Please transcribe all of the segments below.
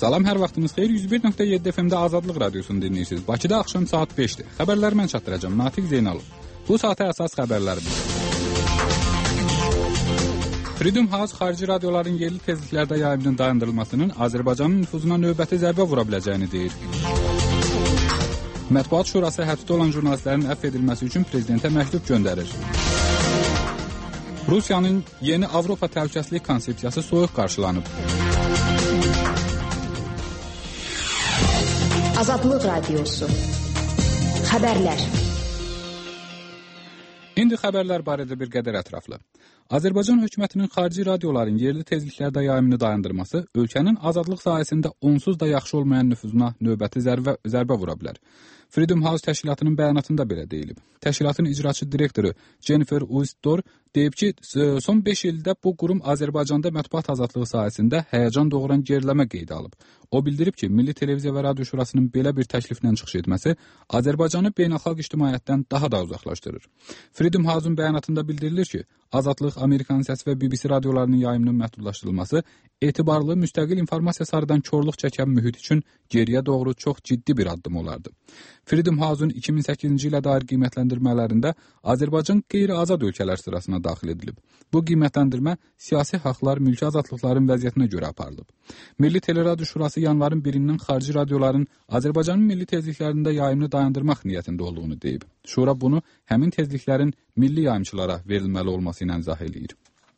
Salam, hər vaxtınız xeyir. 101.7 FM-də Azadlıq Radiosunu dinləyirsiniz. Bakıda axşam saat 5-dir. Xəbərləri mən çatdıracağam. Natiq Zeynalov. Bu saata əsas xəbərlərimiz. Freedom House xarici radioların yerli tezliklərdə yayımının dayandırılmasının Azərbaycanın nüfuzuna növbəti zərbə vura biləcəyini deyir. Mətbuat Şurası həbsdə olan jurnalistlərin əfv edilməsi üçün prezidentə məktub göndərir. Rusiyanın yeni Avropa təhlükəsizlik konsepsiyası soyuq qarşılanıb. Azadlıq Radiosu. Xəbərlər. İndi xəbərlər barədə bir qədər ətraflı. Azərbaycan hökumətinin xarici radioların yerli tezliklərdə yayımını dayandırması ölkənin azadlıq sahəsində onsuz da yaxşı olmayan nüfuzuna növbəti zərbə vura bilər. Freedom House təşkilatının bəyanatında belə deyilib. Təşkilatın icraçı direktoru Jennifer Uisdor deyib ki, son 5 ildə bu qurum Azərbaycanda mətbuat azadlığı sahəsində həyəcan doğuran geriləmə qeydə alıb. O bildirib ki, Milli Televiziya və Radio Şurasının belə bir təkliflə çıxış etməsi Azərbaycanı beynəlxalq ictimaiyyətdən daha da uzaqlaşdırır. Freedom House-un bəyanatında bildirilir ki, Azadlıq, Amerikanın Səsi və BBC radiolarının yayımının məhdudlaşdırılması etibarlı, müstəqil informasiya sarıdan korluq çəkən mühit üçün geriyə doğru çox ciddi bir addım olardı. Freedom House-un 2008-ci ilə dair qiymətləndirmələrində Azərbaycan qeyri-azad ölkələr sırasına daxil edilib. Bu qiymətləndirmə siyasi haqlar, mülki azadlıqların vəziyyətinə görə aparılıb. Milli Teleradio Şurası yanvarın 1-dən xarici radioların Azərbaycanın milli tezliklərində yayımını dayandırmaq niyyətində olduğunu deyib. Şura bunu həmin tezliklərin milli yayımçılara verilməli olması ilə izah eləyir.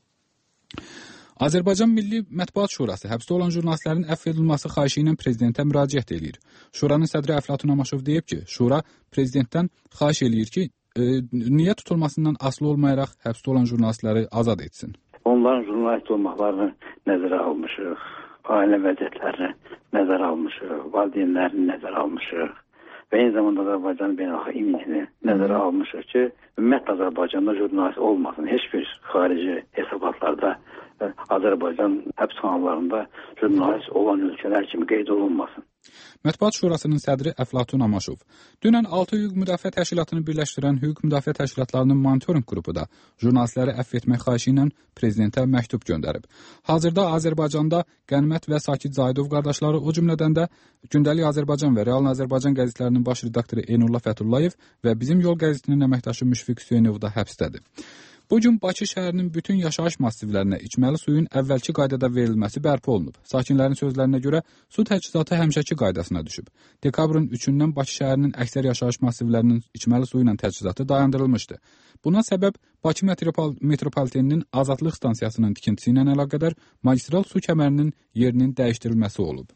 Azərbaycan Milli Mətbuat Şurası həbsdə olan jurnalistlərin əfv edilməsi xahişi ilə prezidentə müraciət eləyir. Şuranın sədri Əflatun Amaşov deyib ki, Şura prezidentdən xahiş eləyir ki, niyə tutulmasından asılı olmayaraq həbsdə olan jurnalistləri azad etsin. Onların jurnalist olmaqlarını nəzərə almışıq, ailə vəziyyətlərini nəzərə almışıq, valideynlərini nəzərə almışıq və eyni zamanda Azərbaycanın beynəlxalq imicini nəzərə almışıq ki, ümumiyyətlə Azərbaycanda jurnalist olmasın. Heç bir xarici hesabatlarda Azərbaycan həbsxanalarında jurnalist olan ölkələr kimi qeyd olunmasın. Mətbuat Şurasının sədri Əflatun Amaşov dünən 6 hüquq müdafiə təşkilatını birləşdirən hüquq müdafiə təşkilatlarının monitorinq qrupu da jurnalistləri əfv etmək xahişi ilə prezidentə məktub göndərib. Hazırda Azərbaycanda Qənimət və Sakit Zaidov qardaşları, o cümlədən də Gündəlik Azərbaycan və Real Azərbaycan qəzetlərinin baş redaktoru Eynullah Fətullayev və Bizim Yol qəzetinin əməkdaşı Müşfiq Hüseynov da həbsdədir. Bu gün Bakı şəhərinin bütün yaşayış massivlərinə içməli suyun əvvəlki qaydada verilməsi bərpa olunub. Sakinlərin sözlərinə görə su təchizatı həmişəki qaydasına düşüb. Dekabrın 3-dən Bakı şəhərinin əksər yaşayış massivlərinin içməli su ilə təchizatı dayandırılmışdı. Buna səbəb Bakı metropoliteninin Azadlıq stansiyasının tikintisi ilə əlaqədar magistral su kəmərinin yerinin dəyişdirilməsi olub.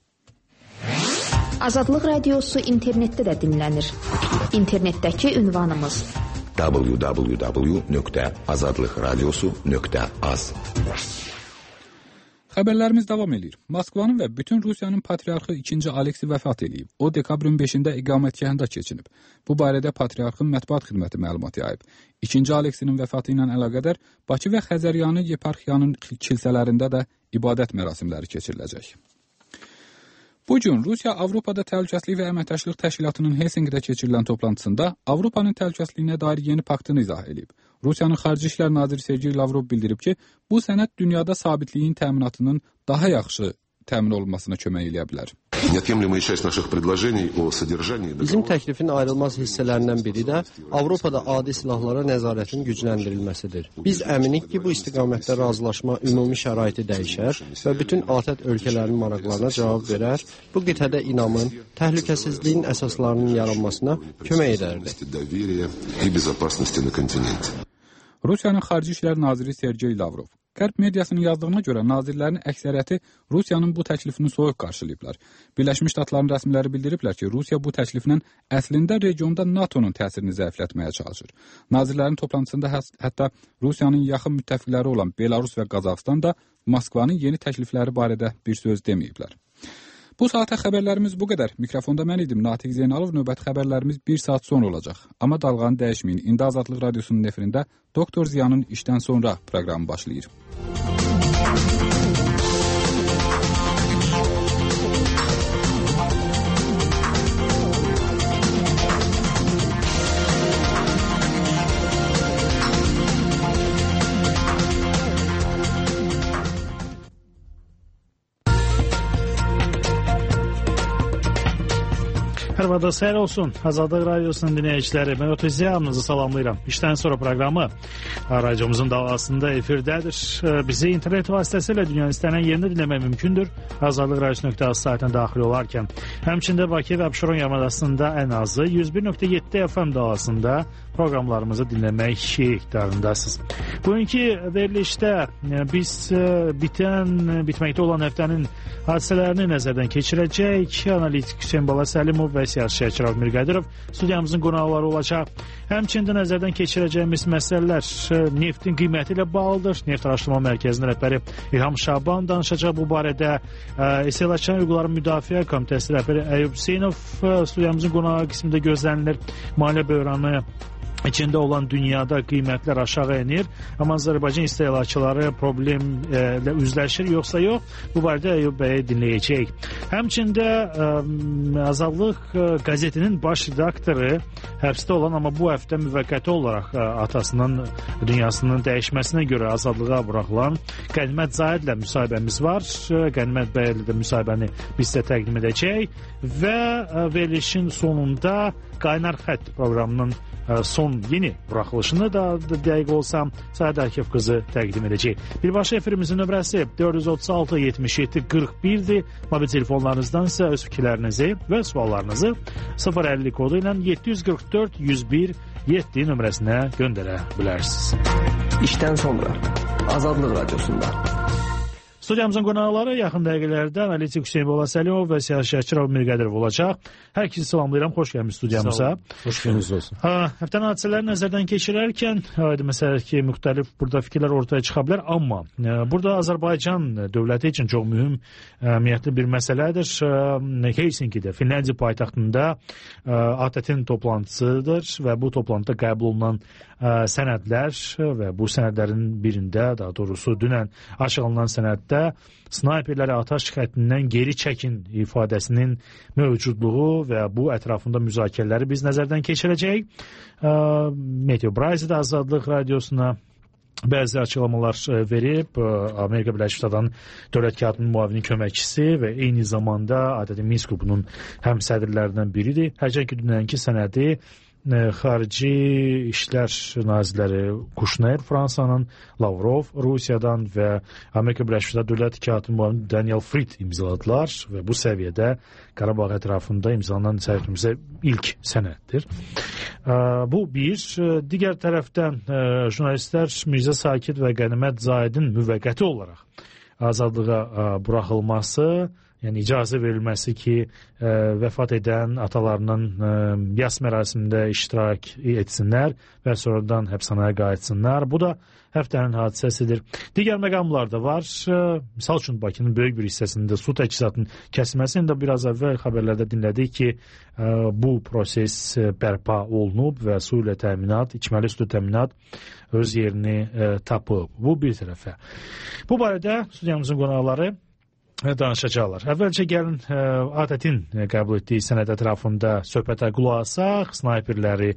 Azadlıq Radiosu internetdə də dinlənir. İnternetdəki ünvanımız www.azadlıqradiosu.az. Xəbərlərimiz davam edir. Moskvanın və bütün Rusiyanın patriarxı 2. Aleksi vəfat edib. O dekabrın 5-də iqamətgahında keçinib. Bu barədə patriarxın mətbuat xidməti məlumat yayıb. 2. Aleksinin vəfatı ilə əlaqədar Bakı və Xəzəryanı yeparxiyanın kilsələrində də ibadət mərasimləri keçiriləcək. Bu gün Rusiya Avropada Təhlükəsizlik və Əməkdaşlıq Təşkilatının Helsinkidə keçirilən toplantısında Avropanın təhlükəsizliyinə dair yeni paktını izah edib. Rusiyanın Xarici İşlər naziri Sergey Lavrov bildirib ki, bu sənəd dünyada sabitliyin təminatının daha yaxşı təmin olunmasına kömək edə bilər. Bizim təklifin ayrılmaz hissələrindən biri də Avropada adi silahlara nəzarətin gücləndirilməsidir. Biz əminik ki, bu istiqamətdə razılaşma ümumi şəraiti dəyişər və bütün ATƏT ölkələrinin maraqlarına cavab verər, bu qitədə inamın, təhlükəsizliyin əsaslarının yaranmasına kömək edərdi. Rusiyanın Xarici İşlər naziri Sergey Lavrov. Qərb mediasının yazdığına görə nazirlərin əksəriyyəti Rusiyanın bu təklifini soyuq qarşılayıblar. Birləşmiş Ştatların rəsmiləri bildiriblər ki, Rusiya bu təkliflə əslində regionda NATO'nun təsirini zəiflətməyə çalışır. Nazirlərin toplantısında hətta Rusiyanın yaxın müttəfiqləri olan Belarus və Qazaxıstan da Moskvanın yeni təklifləri barədə bir söz deməyiblər. Bu saata xəbərlərimiz bu qədər. Mikrofonda mən idim, Natiq Zeynalov. Növbəti xəbərlərimiz 1 saat sonra olacaq. Amma dalğanı dəyişməyin. İndi Azadlıq Radiosunun efirində Doktor Ziyanın işdən sonra proqramı başlayır. Hər vaxtınız xeyir olsun. Azadlıq Radiosunun dinləyiciləri, mən Ötüziyə hamınızı salamlayıram. İşdən sonra proqramı radiomuzun davasında efirdədir. Bizi internet vasitəsilə dünyanın istənilən yerində dinləmək mümkündür. Azadlıqradiosu.az saytına daxil olarkən. Həmçində Bakı və Abşeron yarımadasında ən azı 101.7 FM davasında proqramlarımızı dinləmək iqtidarındasınız. Bugünkü verilişdə biz bitməkdə olan həftənin hadisələrini nəzərdən keçirəcək. Analitik Hüseyin Bala Səlimov və siyasətçi Rauf Mirqədirov studiyamızın qonaqları olacaq. Həmçində nəzərdən keçirəcəyimiz məsələlər neftin qiyməti ilə bağlıdır. Neft Araşdırma Mərkəzinin rəhbəri İlham Şaban danışacaq bu barədə. İstehlakçıların hüquqları müdafiə komitəsi rəhbəri Əyyub Hüseynov studiyamızın qonağı qismində gözlənilir. Maliyyə böhranı içində olan dünyada qiymətlər aşağı enir. Amma Azərbaycan istehlakçıları problemlə üzləşir, yoxsa yox? Bu barədə Əyyub bəyi dinləyəcək. Həmçində Azadlıq qəzetinin baş redaktoru həbsdə olan, amma bu həftə müvəqqəti olaraq atasının dünyasının dəyişməsinə görə azadlığa buraxılan Qənimət Zahidlə müsahibəmiz var. Qənimət bəylə də müsahibəni biz sizə təqdim edəcək və verilişin sonunda Qaynar Xətt proqramının son yeni buraxılışını da dəqiq olsam Səad Akif qızı təqdim edəcək. Birbaşa efirimizin nömrəsi 436-77-41-dir. Mobil telefonlarınızdan isə öz fikirlərinizi və suallarınızı 050 kodu ilə 744-101-7 nömrəsinə göndərə bilərsiniz. İşdən sonra Azadlıq Radiosunda. Studiyamızın qonaqları yaxın dəqiqələrdə analitik Hüseyin Bala Səlimov və siyasətçi Rauf Mirqədirov olacaq. Hər ikisi salamlayıram, xoş gəlmişsiniz studiyamıza. Xoş gəlmisiniz olsun. Həftənin hadisələri nəzərdən keçirərkən məsələ ki, müxtəlif burada fikirlər ortaya çıxa bilər, amma burada Azərbaycan dövləti üçün çox mühüm əhəmiyyətli bir məsələdir. Helsinkidə, Finlandiya paytaxtında ATƏT-in toplantısıdır və bu toplantıda qəbul olunan sənədlər və bu sənədlərin birində, daha doğrusu dünən açıqlanan sənəddə snayperləri atəş xəttindən geri çəkin ifadəsinin mövcudluğu və bu ətrafında müzakirələri biz nəzərdən keçirəcəyik. Meteo Braizi də Azadlıq Radiosuna bəzi açıqlamalar verib. Amerika Birləşmiş Ştatlarının dövlət katibinin müavini köməkçisi və eyni zamanda ATƏT Minsk qrupunun həmsədrlərindən biridir. Hərçənd ki, dünənki sənədi Xarici İşlər Nazirləri Kuşner Fransanın, Lavrov Rusiyadan və Amerika Birləşmiş Ştatları dövlət katibi müavini Daniel Fried imzaladılar və bu səviyyədə Qarabağ ətrafında imzalanan səhifimizə ilk sənəddir. Bu bir. Digər tərəfdən jurnalistlər Mirzə Sakit və Qənimət Zahidin müvəqqəti olaraq azadlığa buraxılması, yəni icazə verilməsi ki, vəfat edən atalarının yas mərasimində iştirak etsinlər və sonradan həbsxanaya qayıtsınlar. Bu da həftənin hadisəsidir. Digər məqamlar da var. Misal üçün Bakının böyük bir hissəsində su təchizatının kəsilməsini də biraz əvvəl xəbərlərdə dinlədik ki, bu proses bərpa olunub və su ilə təminat, içməli su təminat öz yerini tapıb. Bu bir tərəfə. Bu barədə studiyamızın qonaqları danışacaqlar. Əvvəlcə gəlin ATƏT-in qəbul etdiyi sənəd ətrafında söhbətə qulaq asaq, snayperləri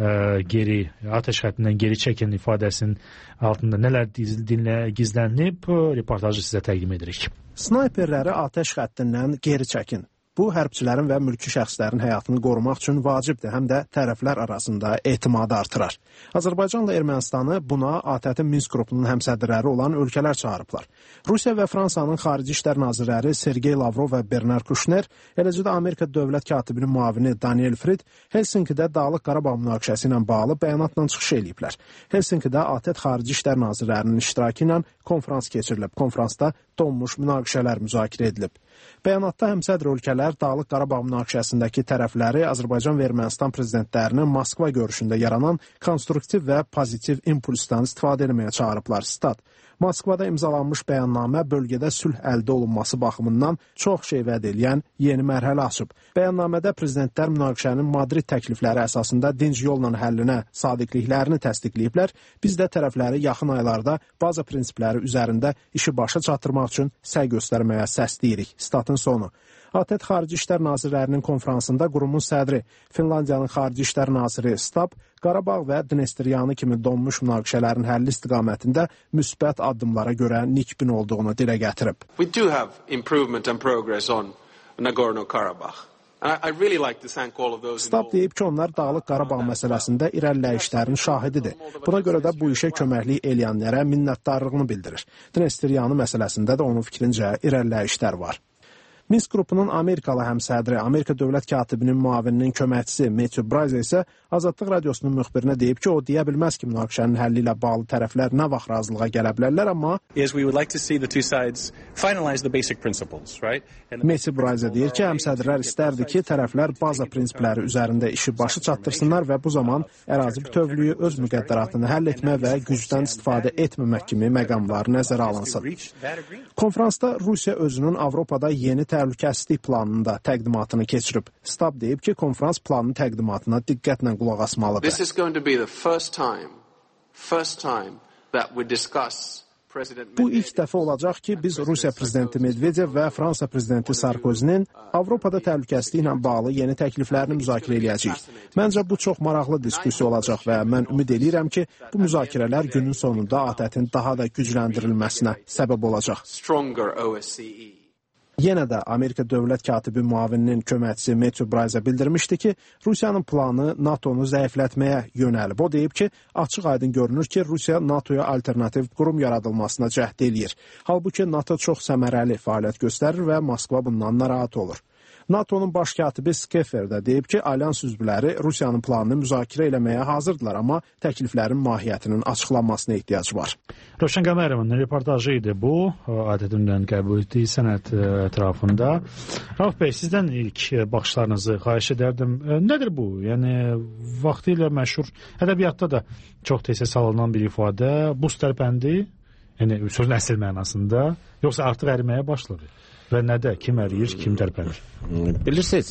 atəş xəttindən geri çəkin ifadəsinin altında nələr gizlənib, reportajı sizə təqdim edirik. Snayperləri atəş xəttindən geri çəkin. Bu, hərbçilərin və mülki şəxslərin həyatını qorumaq üçün vacibdir, həm də tərəflər arasında etimadı artırar. Azərbaycanla Ermənistanı buna ATƏT-in Minsk qrupunun həmsədrləri olan ölkələr çağırıblar. Rusiya və Fransanın xarici işlər nazirləri Sergey Lavrov və Bernard Kuşner, eləcə də Amerika dövlət katibinin müavini Daniel Fried Helsinkidə Dağlıq Qarabağ münaqişəsi ilə bağlı bəyanatla çıxış ediblər. Helsinkidə ATƏT xarici işlər nazirlərinin iştirakı ilə konfrans keçirilib. Konfransda donmuş münaqişələr müzakirə edilib. Bəyanatda həmsədr ölkələr Dağlıq Qarabağ münaqişəsindəki tərəfləri Azərbaycan və Ermənistan prezidentlərinin Moskva görüşündə yaranan konstruktiv və pozitiv impulsdan istifadə etməyə çağırıblar. Stat. Moskvada imzalanmış bəyannamə bölgədə sülh əldə olunması baxımından çox şey vəd edən yeni mərhələ açıb. Bəyannamədə prezidentlər münaqişənin Madrid təklifləri əsasında dinc yolla həllinə sadiqliklərini təsdiqləyiblər. Biz də tərəfləri yaxın aylarda baza prinsipləri üzərində işi başa çatdırmaq üçün səy göstərməyə səsləyirik. Statın sonu. ATƏT Xarici İşlər Nazirlərinin konfransında qurumun sədri, Finlandiyanın Xarici İşlər Naziri Stab, Qarabağ və Dnestryanı kimi donmuş münaqişələrin həlli istiqamətində müsbət addımlara görə nikbin olduğunu dilə gətirib. We do have improvement and progress on Nagorno-Karabakh. Stab deyib ki, onlar Dağlıq Qarabağ məsələsində irəliləyişlərin şahididir. Buna görə də bu işə köməklik eləyənlərə minnətdarlığını bildirir. Dnestriyanı məsələsində də onun fikrincə irəliləyişlər var. Minsk qrupunun Amerikalı həmsədri, Amerika dövlət katibinin müavininin köməkçisi Matthew Bryce isə Azadlıq Radiosunun müxbirinə deyib ki, o deyə bilməz ki, münaqişənin həlli ilə bağlı tərəflər nə vaxt razılığa gələ bilərlər, amma Matthew Bryce deyir ki, həmsədrlər istərdi ki, tərəflər baza prinsipləri üzərində işi başı çatdırsınlar və bu zaman ərazi bütövlüyü, öz müqəddəratını həll etmə və gücdən istifadə etməmək kimi məqamlar nəzərə alınsın. Konfransda Rusiya özünün Avropada yeni təhlükəsizlik planının da təqdimatını keçirib. Stab deyib ki, konfrans planının təqdimatına diqqətlə qulaq asmalıdır. Bu ilk dəfə olacaq ki, biz Rusiya prezidenti Medvedev və Fransa prezidenti Sarkozinin Avropada təhlükəsizliklə bağlı yeni təkliflərini müzakirə eləyəcəyik. Məncə bu çox maraqlı diskussiya olacaq və mən ümid edirəm ki, bu müzakirələr günün sonunda ATƏT-in daha da gücləndirilməsinə səbəb olacaq. Yenə də Amerika dövlət katibi müavininin köməkçisi Matthew Bryce bildirmişdi ki, Rusiyanın planı NATO-nu zəiflətməyə yönəlib. O deyib ki, açıq-aydın görünür ki, Rusiya NATO-ya alternativ qurum yaradılmasına cəhd eləyir. Halbuki NATO çox səmərəli fəaliyyət göstərir və Moskva bundan narahat olur. NATO-nun baş katibi Skeffer də deyib ki, alyans üzvləri Rusiyanın planını müzakirə eləməyə hazırdılar, amma təkliflərin mahiyyətinin açıqlanmasına ehtiyac var. Rövşən Qəmərovun reportajı idi bu, ATƏT-dən qəbul etdiyi sənəd ətrafında. Rauf bəy, sizdən ilk baxışlarınızı xahiş edərdim. Nədir bu? Yəni, vaxtilə məşhur ədəbiyyatda da çox tez salınan bir ifadə, buz tərpəndi, yəni sözün əsl mənasında, yoxsa artıq əriməyə başladı? Və nədə? Kim əriyir, kim tərpənir? Bilirsiniz,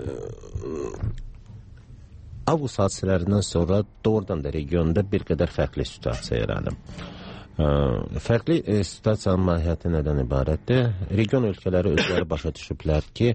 avqust hadisələrindən sonra doğrudan da regionda bir qədər fərqli situasiya yaranıb. Fərqli situasiyanın mahiyyəti nədən ibarətdir? Region ölkələri özləri başa düşüblər ki,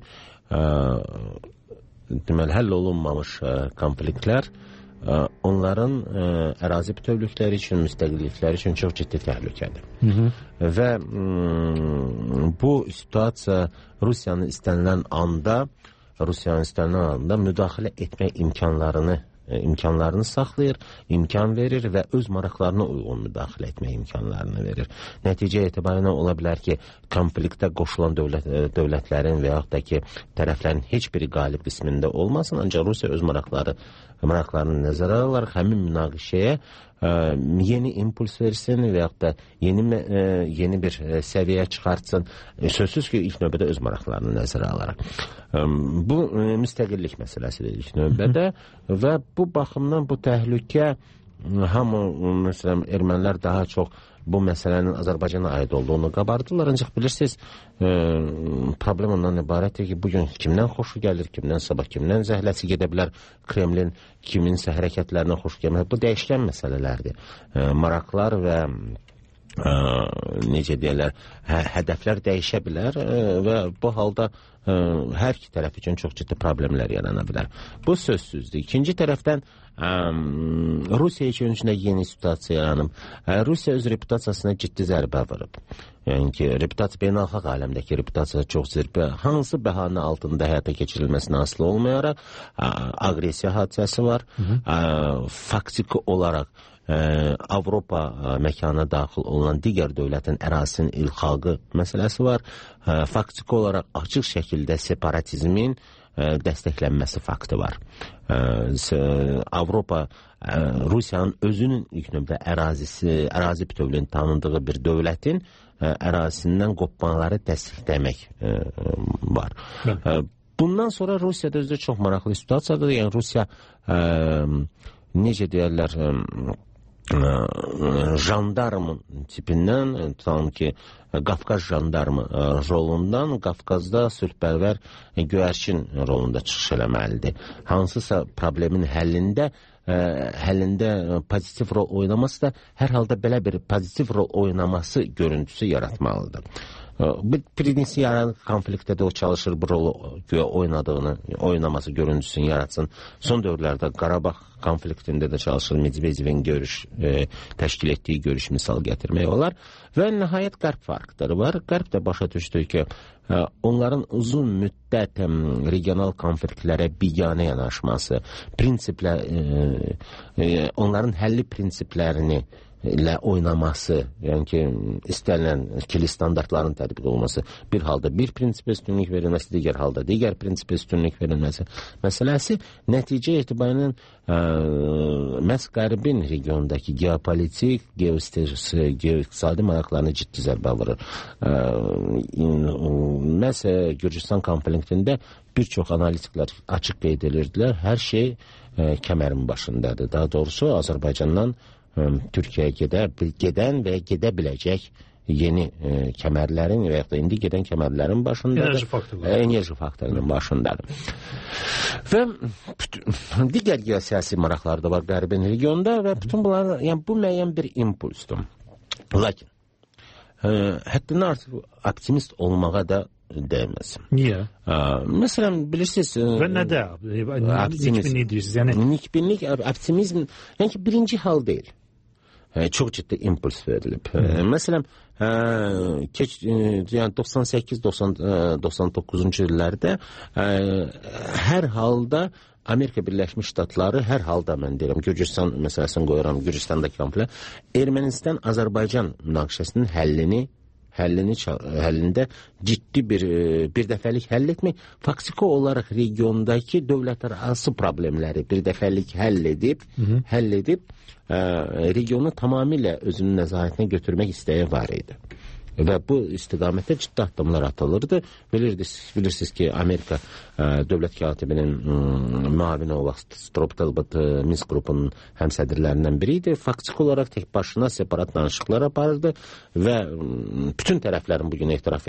deməli, həll olunmamış konfliktlər onların ərazi bütövlükləri üçün, müstəqillikləri üçün çox ciddi təhlükədir. Və bu situasiya Rusiyanın istənilən anda müdaxilə etmək imkanlarını saxlayır, imkan verir və öz maraqlarına uyğun müdaxilə etmək imkanlarını verir. Nəticə etibarıyla ola bilər ki, konfliktə qoşulan dövlətlərin və yaxud da ki, tərəflərin heç biri qalib qismində olmasın, ancaq Rusiya öz maraqlarını nəzərə alaraq həmin münaqişəyə yeni impuls versin və yaxud da yeni bir səviyyəyə çıxartsın. Sözsüz ki, ilk növbədə öz maraqlarını nəzərə alaraq. Bu müstəqillik məsələsidir ilk növbədə və bu baxımdan bu təhlükə məsələn, ermənilər daha çox bu məsələnin Azərbaycana aid olduğunu qabardılar. Ancaq bilirsiniz, problem ondan ibarətdir ki, bugün kimdən xoşu gəlir, kimdən sabah, kimdən zəhləsi gedə bilər, Kremlin kiminsə hərəkətlərinə xoşu gəlmir. Bu dəyişkən məsələlərdir. Maraqlar və necə deyirlər, hədəflər dəyişə bilər və bu halda hər iki tərəf üçün çox ciddi problemlər yarana bilər. Bu sözsüzdür. İkinci tərəfdən Rusiya üçün yeni situasiya yaranıb. Rusiya öz reputasiyasına ciddi zərbə vurub. Yəni ki, beynəlxalq aləmdəki reputasiyası çox zirvə. Hansı bəhanə altında həyata keçirilməsinə asılı olmayaraq aqressiya hadisəsi var. Faktiki olaraq Avropa məkana daxil olan digər dövlətin ərazisinin ilxaqı məsələsi var. Faktiki olaraq açıq şəkildə separatizmin dəstəklənməsi faktı var. Avropa Rusiyanın özünün ilk növbədə ərazi bütövlüyünü tanındığı bir dövlətin ərazisindən qopmaları təsdiqləmək var. Bundan sonra Rusiyada özü çox maraqlı situasiyadır. Yəni Rusiya necə deyərlər, jandarmın tipindən, tam ki, Qafqaz jandarmı rolundan Qafqazda sülhpərvər göyərçin rolunda çıxış eləməlidir. Hansısa problemin həllində pozitiv rol oynaması da hər halda belə bir pozitiv rol oynaması görüntüsü yaratmalıdır. Bir prinsipial konfliktdə də o çalışır bu rolu oynaması görüntüsünü yaratsın. Son dövrlərdə Qarabağ konfliktində də çalışır Medvedevin təşkil etdiyi görüş misal gətirmək olar. Və nəhayət Qərb farkları var. Qərb də başa düşdü ki, onların uzun müddət regional konfliktlərə biganə yanaşması, onların həlli prinsiplərini ilə oynaması, yəni ki, istənilən ikili standartların tətbiq olunması, bir halda bir prinsipə üstünlük verilməsi, digər halda digər prinsipə üstünlük verilməsi məsələsi nəticə etibarilə məhz Qərbin regiondakı geopolitik, geoiqtisadi maraqlarına ciddi zərbə vurur. Məhz Gürcüstan konfliktində bir çox analitiklər açıq qeyd edirdilər, hər şey kəmərin başındadır. Daha doğrusu Azərbaycandan Türkiyəyə gedən və gedə biləcək yeni kəmərlərin və ya da indi gedən kəmərlərin başındadır. Enerji faktorunun başındadır. Və digər geosiyasi maraqlar da var Qərbin regionda və bütün bunlar, yəni bu müəyyən bir impulsdur. Lakin həddindən artıq optimist olmağa da dəyməz. Niyə? Məsələn, bilirsiniz... Və nədə? Nikbinlik deyirsiniz? Nikbinlik, optimizm, yəni ki, birinci hal deyil. Çox ciddi impuls verilib. Məsələn, 98-99-cu illərdə hər halda Amerika Birləşmiş Ştatları, hər halda mən deyirəm, Gürcüstan məsələsini qoyuram, Gürcüstandakı konflikt, Ermənistan-Azərbaycan münaqişəsinin həllində ciddi bir dəfəlik həll etmək, faktiki olaraq regiondakı dövlətlərarası problemləri bir dəfəlik həll edib regionu tamamilə özünün nəzarətinə götürmək istəyi var idi. Və bu istiqamətdə ciddi addımlar atılırdı. Bilirsiniz ki, Amerika dövlət katibinin müavini o vaxt Strop Talbot Minsk qrupunun həmsədrlərindən biri idi. Faktiki olaraq tək başına separat danışıqlar aparırdı və bütün tərəflərin bugün etiraf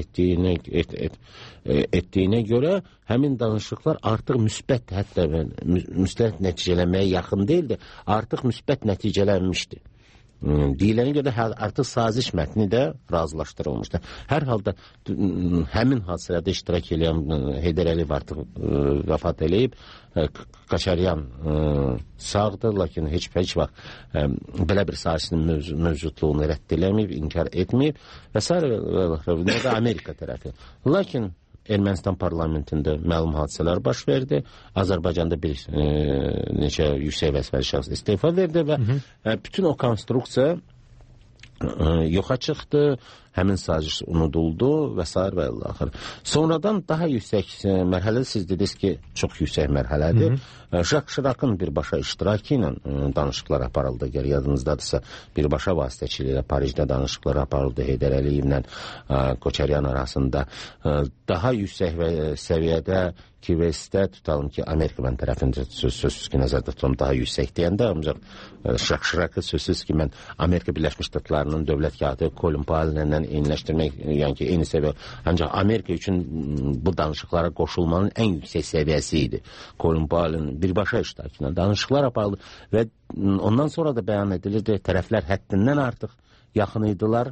etdiyinə görə həmin danışıqlar artıq müsbət, hətta müsbət nəticələnməyə yaxın deyildi, artıq müsbət nəticələnmişdi. Deyilənə görə artıq saziş mətni də razılaşdırılmışdı. Hər halda həmin hadisələrdə iştirak edən Heydər Əliyev artıq vəfat eləyib, Qaçaryan sağdır, lakin heç vaxt belə bir sahəsinin mövcudluğunu rədd eləməyib, inkar etməyib və s. Nə də Amerika tərəfi. Lakin Ermənistan parlamentində məlum hadisələr baş verdi. Azərbaycanda bir neçə yüksək vəzifəli şəxs istefa verdi və bütün o konstruksiya yoxa çıxdı, həmin saziş unuduldu və s. və axır. Sonradan daha yüksək mərhələdə siz dediniz ki, çox yüksək mərhələdir. Jacques Chirac'ın birbaşa iştirakı ilə danışıqlar aparıldı. Əgər yadınızdadırsa, birbaşa vasitəçiliyi ilə Parisdə danışıqlar aparıldı Heydər Əliyevlə Koçaryan arasında. Daha yüksək səviyyədə Kivesdə tutalım ki, Amerika mən tərəfində sözsüz ki, nəzərdə tutalım daha yüksək deyəndə, ancaq Jacques Chirac'ı sözsüz ki, mən Amerika Birləşmiş Ştatlarının dövlət katibi Colin Powell ilə eyniləşdirmək, yəni ki, eyni səviyyə, ancaq Amerika üçün bu danışıqlara qoşulmanın ən yüksək səviyyəsi idi. Colin Powell'ın birbaşa iştirakı ilə danışıqlar aparıldı və ondan sonra da bəyan edilirdi, tərəflər həddindən artıq yaxın idilər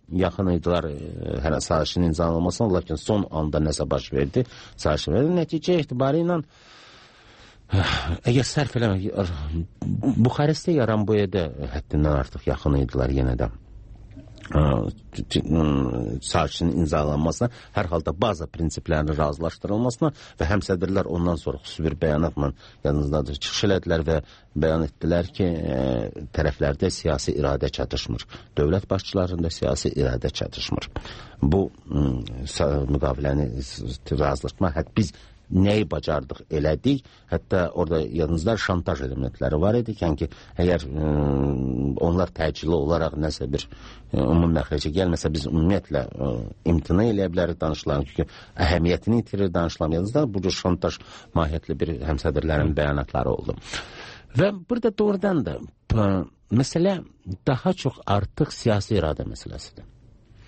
hər sazişin imzalanmasına, lakin son anda nəsə baş verdi, sazişin verdi. Nəticə etibari ilə əgər sərf eləmək, Buxarestdə Yaranboya da həddindən artıq yaxın idilər yenə də sazişin imzalanmasına, hər halda baza prinsiplərinin razılaşdırılmasına və həmsədrlər ondan sonra xüsusi bir bəyanatla yanınızdadır çıxış elədilər və bəyan etdilər ki, tərəflərdə siyasi iradə çatışmır. Dövlət başçılarında siyasi iradə çatışmır. Bu müqaviləni razılaşma, biz nəyi bacardıq elədik, hətta orada yanınızda şantaj elementləri var idi, yəni ki, əgər onlar təcili olaraq nəsə bir ümumi məxrəcə gəlməsə, biz ümumiyyətlə imtina eləyə bilərik danışıqların, çünki əhəmiyyətini itirir danışıqların. Yanınızda bu cür şantaj mahiyyətli bir həmsədrlərin bəyanatları oldu. Və burada doğrudan da məsələ daha çox artıq siyasi iradə məsələsidir.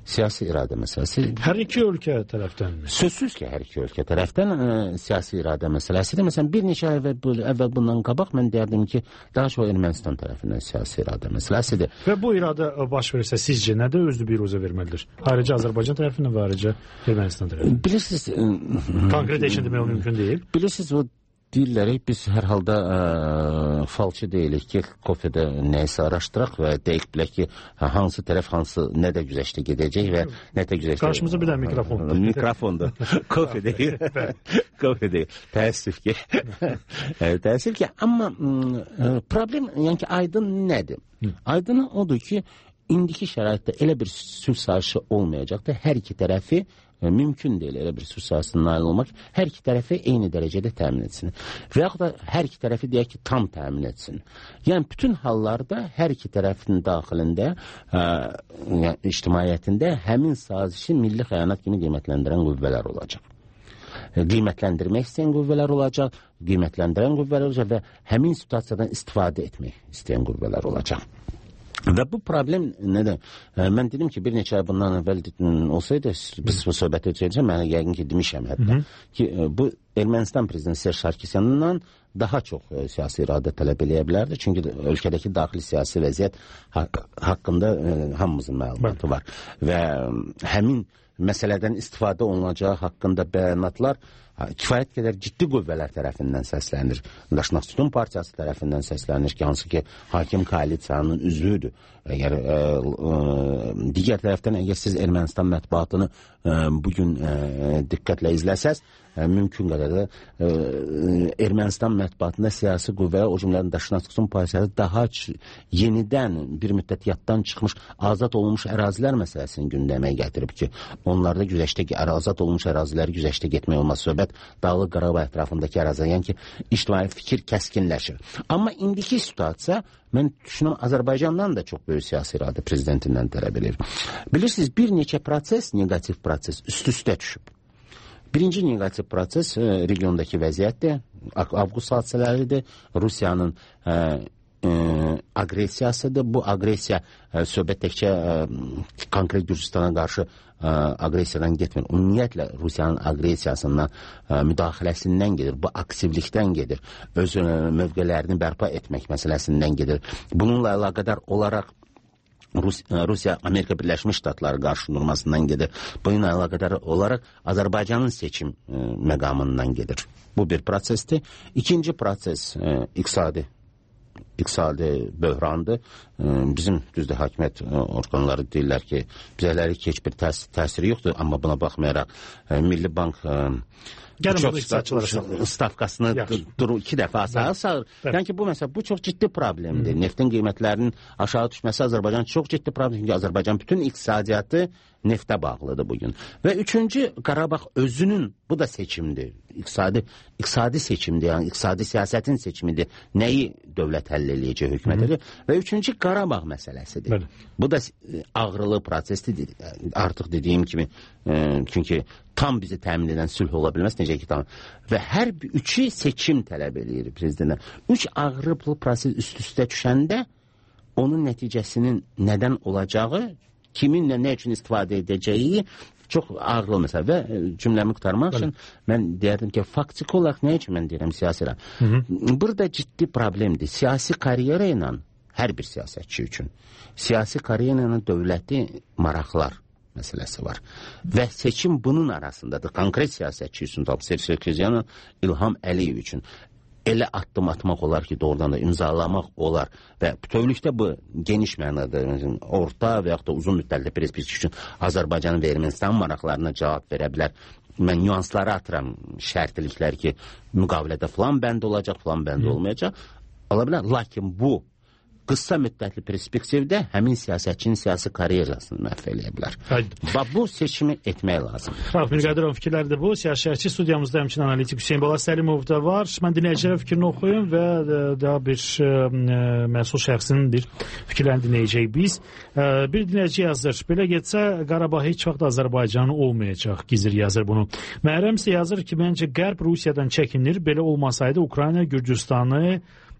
siyasi iradə məsələsi. Hər iki ölkə tərəfdənmi? Sözsüz ki, hər iki ölkə tərəfdən siyasi iradə məsələsidir. Məsələn, bir neçə ay əvvəl bundan qabaq mən deyərdim ki, daha çox Ermənistan tərəfindən siyasi iradə məsələsidir. Və bu iradə baş verirsə, sizcə nədə özünü biruzə verməlidir? Xarici Azərbaycan tərəfindən və xarici Ermənistan tərəfindən? Bilirsiniz, konkret eşin demək mümkün deyil. Bilirsiniz, o deyirlər, biz hər halda falçı deyilik ki, kofedə nəyisə araşdıraq və deyik bilək ki, hansı tərəf nə də güzəşdə gedəcək və nə də güzəşdə... Qarşımıza bir də mikrofondur. Mikrofondur. Kofe deyil. Kofe deyil. Təəssüf ki. Təəssüf ki, amma problem, yəni ki, aydın nədir? Aydın odur ki, indiki şəraitdə elə bir sülh sazişi olmayacaqdır. Hər iki tərəfi mümkün deyil elə bir sülh sazişinə nail olmaq. Hər iki tərəfi eyni dərəcədə təmin etsin. Və yaxud da hər iki tərəfi deyək ki, tam təmin etsin. Yəni, bütün hallarda hər iki tərəfin daxilində, yəni, ictimaiyyətində həmin sazişi milli xəyanət kimi qiymətləndirən qüvvələr olacaq. Qiymətləndirmək istəyən qüvvələr olacaq, qiymətləndirən qüvvələr olacaq və həmin situasiyadan istifadə etmək istəyən qüvvələr olacaq. Və bu problem nədir? Mən dedim ki, bir neçə ay bundan əvvəl olsaydı, biz bu söhbət edəcəyəcək, mən yəqin ki, demişəm hətta ki, bu Ermənistan prezidenti Serj Sarkisyandan daha çox siyasi iradə tələb eləyə bilərdi. Çünki ölkədəki daxili siyasi vəziyyət haqqında hamımızın məlumatı var. Və həmin məsələdən istifadə olunacağı haqqında bəyanatlar kifayət qədər ciddi qüvvələr tərəfindən səslənir. Daşnaqsütun Partiyası tərəfindən səslənir ki, hansı ki, hakim koalisiyanın üzvüdür. Əgər digər tərəfdən, əgər siz Ermənistan mətbuatını bugün diqqətlə izləsəz, mümkün qədər də Ermənistan mətbuatında siyasi qüvvələr, o cümlədən Daşnaqsütun Partiyası daha yenidən bir müddət yaddan çıxmış, azad olunmuş ərazilər məsələsini gündəmə gətirib ki, onlarda güzəştə, azad olunmuş əraziləri güzəştə getmək olmaz. Söhbət Dağlıq Qarabağ ətrafındakı ərazilər, yəni ki, ictimai fikir kəskinləşir. Amma indiki situasiya, mən düşünürəm, Azərbaycandan da çox böyük siyasi iradə prezidentindən tələb edir. Bilirsiniz, bir neçə proses, negativ proses üst-üstə düşüb. Birinci negativ proses regiondakı vəziyyətdir, avqust hadisələridir, Rusiyanın aqressiyasıdır. Bu aqressiya söhbət təkcə konkret Gürcüstana qarşı aqressiyadan getmir. Ümumiyyətlə Rusiyanın aqressiyasından, müdaxiləsindən gedir. Bu aktivlikdən gedir. Öz mövqələrini bərpa etmək məsələsindən gedir. Bununla əlaqədar olaraq Rusiya Amerika Birləşmiş Ştatları qarşıdurmasından gedir. Bununla əlaqədar olaraq Azərbaycanın seçim məqamından gedir. Bu bir prosesdir. İkinci proses iqtisadi böhrandır. Bizim düzdür hakimiyyət orqanları deyirlər ki, bizələri heç bir təsiri yoxdur, amma buna baxmayaraq Milli Bank stavkasını 2 dəfə aşağı salır. Yəni ki, bu çox ciddi problemdir. Neftin qiymətlərinin aşağı düşməsi Azərbaycan çox ciddi problem. Çünki Azərbaycan bütün iqtisadiyyatı neftə bağlıdır bugün. Və üçüncü, Qarabağ özünün, bu da seçimdir. İqtisadi seçimdir, yəni iqtisadi siyasətin seçimidir. Nəyi dövlət həll eləyəcək hökumətdir. Və üçüncü, Qarabağ məsələsidir. Bu da ağrılı prosesdir. Artıq dediyim kimi, çünki tam bizi təmin edən sülh ola bilməz, necə ki tam. Və hər üçü seçim tələb eləyir prezidentdən. Üç ağrılı proses üst-üstə düşəndə onun nəticəsinin nədən olacağı, kiminlə nə üçün istifadə edəcəyi çox ağrılı məsələ. Və cümləmi qurtarmaq üçün mən deyərdim ki, faktiki olaraq nə üçün mən deyirəm siyasi ilə? Burada ciddi problemdir. Siyasi karyera ilə hər bir siyasətçi üçün siyasi karyera ilə dövləti maraqlar məsələsi var. Və seçim bunun arasındadır. Konkret siyasətçi üçün, Serj Sarkisyanla İlham Əliyev üçün elə addım atmaq olar ki, doğrudan da imzalamaq olar və bütövlükdə bu geniş mənada orta və yaxud da uzun müddətli perspektiv üçün Azərbaycanın və Ermənistan maraqlarına cavab verə bilər. Mən nüansları atıram, şərtiliklər ki, müqavilədə filan bənd olacaq, filan bənd olmayacaq. Ola bilər, lakin bu qısa müddətli perspektivdə həmin siyasətçinin siyasi karyerasını məhv eləyə bilər. Və bu seçimi etmək lazımdır. Rahmin Qədirov fikirlərdir bu. Siyasətçi studiyamızda həmçinin analitik Hüseyin Bala Səlimov da var. Mən dinləyicilərin fikrini oxuyum və daha bir məsul şəxsinin bir fikirlərini dinləyəcək biz. Bir dinləyici yazır. Belə getsə Qarabağ heç vaxt Azərbaycanın olmayacaq. Gizir yazır bunu. Məhrəm isə yazır ki, məncə Qərb Rusiyadan çəkinir. Belə olmasaydı Ukrayna Gürcüstanı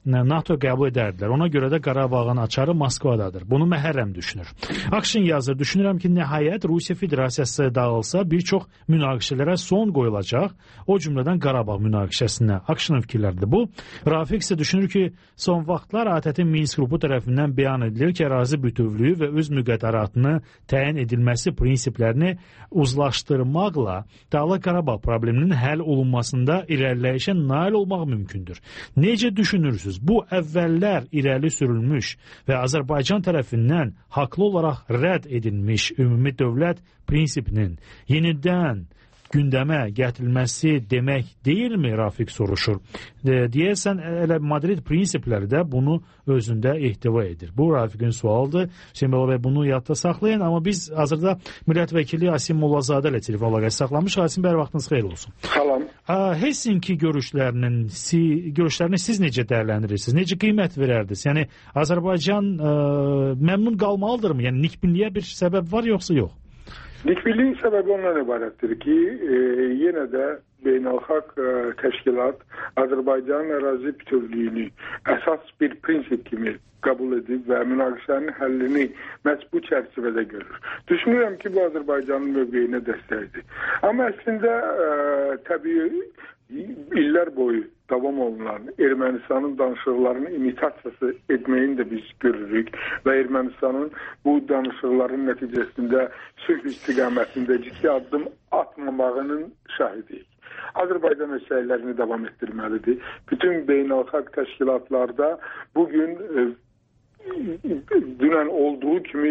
NATO qəbul edərdilər. Ona görə də Qarabağın açarı Moskvadadır. Bunu Məhərrəm düşünür. Akşin yazır, düşünürəm ki, nəhayət Rusiya Federasiyası dağılsa bir çox münaqişələrə son qoyulacaq. O cümlədən Qarabağ münaqişəsinə. Akşinin fikirləridir bu. Rafiq isə düşünür ki, son vaxtlar ATƏT-in Minsk qrupu tərəfindən bəyan edilir ki, ərazi bütövlüyü və öz müqəddəratını təyin edilməsi prinsiplərini uzlaşdırmaqla Dağlıq Qarabağ probleminin həll olunmasında irəliləyişə nail olmaq mümkündür. Necə düşünürsünüz? Bu əvvəllər irəli sürülmüş və Azərbaycan tərəfindən haqlı olaraq rədd edilmiş ümumi dövlət prinsipinin yenidən gündəmə gətirilməsi demək deyilmi? Rafiq soruşur. Deyərsən, elə Madrid prinsipləri də bunu özündə ehtiva edir. Bu Rafiqin sualıdır. Hüseyin bəy, bunu yadda saxlayın. Amma biz hazırda millət vəkili Asim Mollazadə ilə telefon əlaqəsi saxlamışıq. Asim bəy, vaxtınız xeyir olsun. Salam. Helsinki görüşlərini siz necə dəyərləndirirsiniz? Necə qiymət verərdiniz? Yəni, Azərbaycan məmnun qalmalıdırmı? Yəni, nikbinliyə bir səbəb var, yoxsa yox? Nikbinliyin səbəbi ondan ibarətdir ki, yenə də beynəlxalq təşkilat Azərbaycanın ərazi bütövlüyünü əsas bir prinsip kimi qəbul edib və münaqişənin həllini məhz bu çərçivədə görür. Düşünürəm ki, bu Azərbaycanın mövqeyinə dəstəkdir. Amma əslində təbii illər boyu davam olunan Ermənistanın danışıqlarını imitasiyası etməyini də biz görürük və Ermənistanın bu danışıqların nəticəsində sülh istiqamətində ciddi addım atmamağının şahidiyik. Azərbaycan səylərini davam etdirməlidir. Bütün beynəlxalq təşkilatlarda bugün dünən olduğu kimi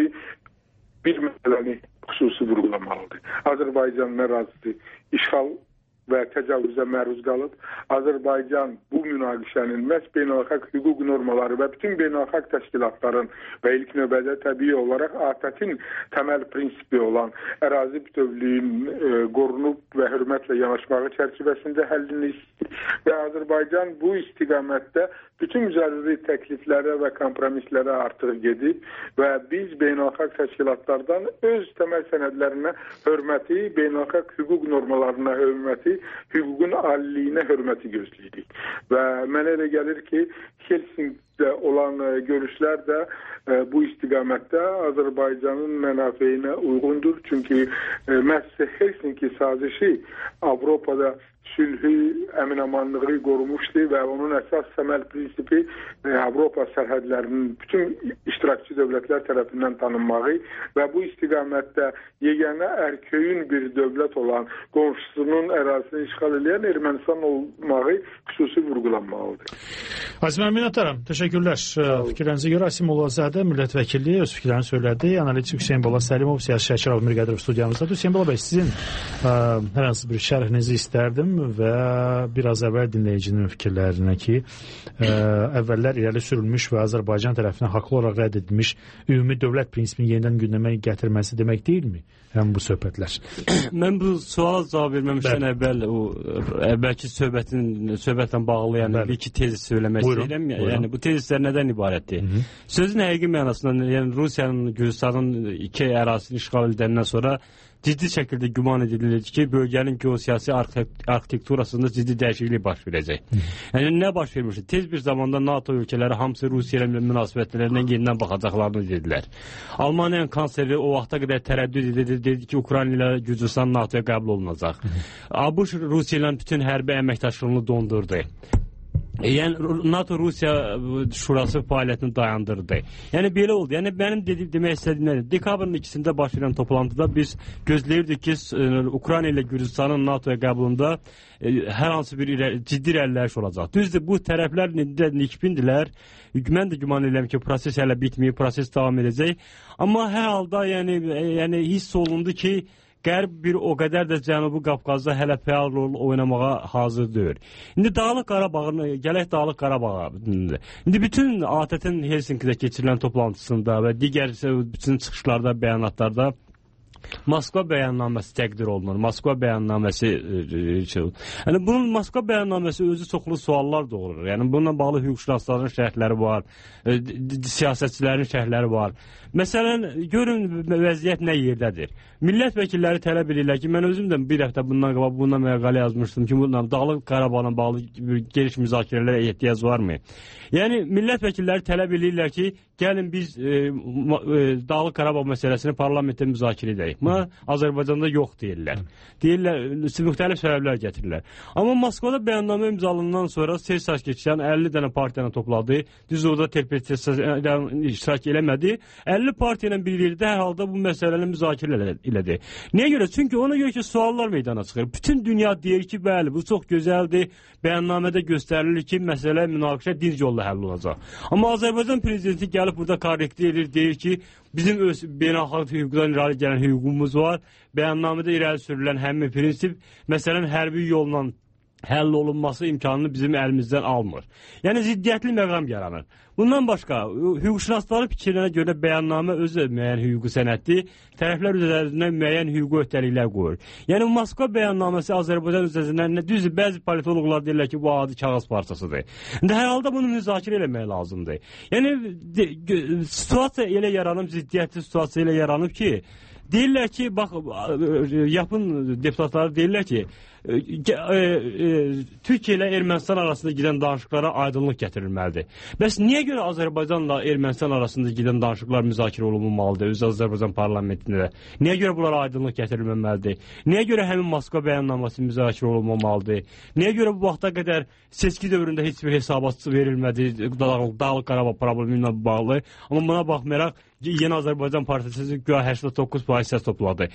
bir məsələni xüsusi vurğulamalıdır. Azərbaycan ərazisi işğal və təcavüzə məruz qalıb. Azərbaycan bu münaqişənin məhz beynəlxalq hüquq normaları və bütün beynəlxalq təşkilatların və ilk növbədə təbii olaraq ATƏT-in təməl prinsipi olan ərazi bütövlüyünün qorunub və hörmətlə yanaşmağı çərçivəsində həllini istəyir və Azərbaycan bu istiqamətdə bütün zəruri təkliflərə və kompromislərə artıq gedib və biz beynəlxalq təşkilatlardan öz təməl sənədlərinə hörməti, beynəlxalq hüquq normalarına hörməti, hüququn aliliyinə hörməti gözləyirik. Və mənə elə gəlir ki, Helsinkidə olan görüşlər də bu istiqamətdə Azərbaycanın mənafeyinə uyğundur. Çünki məhz Helsinki sazişi Avropada sülhü, əmin-amanlığı qorumuşdu və onun əsas təməl prinsipi Avropa sərhədlərinin bütün iştirakçı dövlətlər tərəfindən tanınmağı və bu istiqamətdə yeganə ərköyün bir dövlət olan qonşusunun ərazisini işğal edən Ermənistan olmağı xüsusi vurğulanmalıdır. Azim minnətdaram. Təşəkkürlər. Fikirlərinizə görə Asim Mollazadə millət vəkili öz fikirlərini söylədi. Analitik Hüseyin Bala Səlimov, Siyasi Şəkir Avmir Qədərov studiyamızdadır. Hüseyin Bala bəy, sizin hər hansı bir şərhinizi istərdim və biraz əvvəl dinləyicinin fikirlərinə ki, əvvəllər irəli sürülmüş və Azərbaycan tərəfindən haqlı olaraq rədd edilmiş ümumi dövlət prinsipini yenidən gündəmə gətirməsi demək deyilmi? Həm bu söhbətlər. Mən bu suala cavab verməmişdən əvvəl əvvəlki söhbətlə bağlı yəni bir-iki tezis söyləmək istəyirəm. Yəni bu tezislər nədən ibarətdir? Sözün həqiqi mənasında yəni Rusiyanın Gürcüstanın iki ərazisini işğal edəndən sonra ciddi şəkildə güman edilir ki, bölgənin geosiyasi arxitekturasında ciddi dəyişiklik baş verəcək. Yəni nə baş vermişdir? Tez bir zamanda NATO ölkələri hamısı Rusiya ilə münasibətlərindən yenidən baxacaqlarını dedilər. Almaniyanın kansleri o vaxta qədər tərəddüd dedi ki, Ukrayna ilə Gürcüstan NATOya qəbul olunacaq. ABŞ Rusiya ilə bütün hərbi əməkdaşlığını dondurdu. Yəni NATO-Rusiya şurası fəaliyyətini dayandırdı. Yəni belə oldu. Yəni mənim demək istədiyim nədir? Dekabrın 2-sində baş verən toplantıda biz gözləyirdik ki, Ukrayna ilə Gürcüstanın NATOya qəbulunda hər hansı bir ciddi irəliləyiş olacaq. Düzdür, bu tərəflər nikbindilər. Mən də güman edirəm ki, proses hələ bitməyib, proses davam edəcək. Amma hər halda yəni hiss olundu ki, Qərb bir o qədər də Cənubi Qafqazda hələ fəal rol oynamağa hazır deyil. İndi Dağlıq Qarabağın, gələk Dağlıq Qarabağa. İndi bütün ATƏT-in Helsinkidə keçirilən toplantısında və digər bütün çıxışlarda, bəyanatlarda Moskva bəyannaməsi təqdir olunur. Moskva bəyannaməsi yəni bunun Moskva bəyannaməsi özü çoxlu suallar doğurur. Yəni bununla bağlı hüquqşünasların şərhləri var, siyasətçilərin şərhləri var. Məsələn, görün vəziyyət nə yerdədir. Millət vəkilləri tələb edirlər ki, mən özüm də bir həftə bundan qabaq bundan məqalə yazmışdım ki, bundan Dağlıq Qarabağla bağlı geniş müzakirələrə ehtiyac varmı? Yəni millət vəkilləri tələb edirlər ki, gəlin biz Dağlıq Qarabağ məsələsini parlamentdə müzakirə edək. Buna Azərbaycanda yox deyirlər. Deyirlər, müxtəlif səbəblər gətirirlər. Amma Moskvada bəyannamə imzalandan sonra sessiya keçən 50 dənə partiyanı topladı. Düz orada terpetisiya iştirak eləmədi. 50 partiyanın birlikdə hər halda bu məsələni müzakirə elədi. Niyə görə? Çünki ona görə ki, suallar meydana çıxır. Bütün dünya deyir ki, bəli, bu çox gözəldir. Bəyannamədə göstərilir ki, məsələ münaqişə dinc yolla həll olacaq. Amma Azərbaycan prezidenti gəlib burada korrektiv edir, deyir ki, bizim öz beynəlxalq hüquqdan irəli gələn hüququmuz var. Bəyannamədə irəli sürülən həmin prinsip, məsələn, hərbi yolla həll olunması imkanını bizim əlimizdən almır. Yəni, ziddiyyətli məqam yaranır. Bundan başqa, hüquqşünasların fikirlərinə görə bəyannamə özü müəyyən hüquqi sənəddir, tərəflər üzərindən müəyyən hüquqi öhdəliklər qoyur. Yəni, Moskva bəyannaməsi Azərbaycan üzərindən, düzdür, bəzi politoloqlar deyirlər ki, bu adi kağız parçasıdır. Hər halda bunu müzakirə eləmək lazımdır. Yəni, situasiya elə yaranıb, ziddiyyətli situasiya elə yaranıb ki, deyirlər ki, bax, yapın deputatları deyirlər ki, Türkiyə ilə Ermənistan arasında gedən danışıqlara aydınlıq gətirilməlidir. Bəs niyə görə Azərbaycanla Ermənistan arasında gedən danışıqlar müzakirə olunmalıdır öz Azərbaycan parlamentində? Niyə görə bunlara aydınlıq gətirilməməlidir? Niyə görə həmin Moskva bəyannaməsi müzakirə olunmamalıdır? Niyə görə bu vaxta qədər seçki dövründə heç bir hesabat verilmədi Dağlıq Qarabağ problemi ilə bağlı? Amma buna baxmayaraq Yeni Azərbaycan Partiyası güya 89% səs topladı.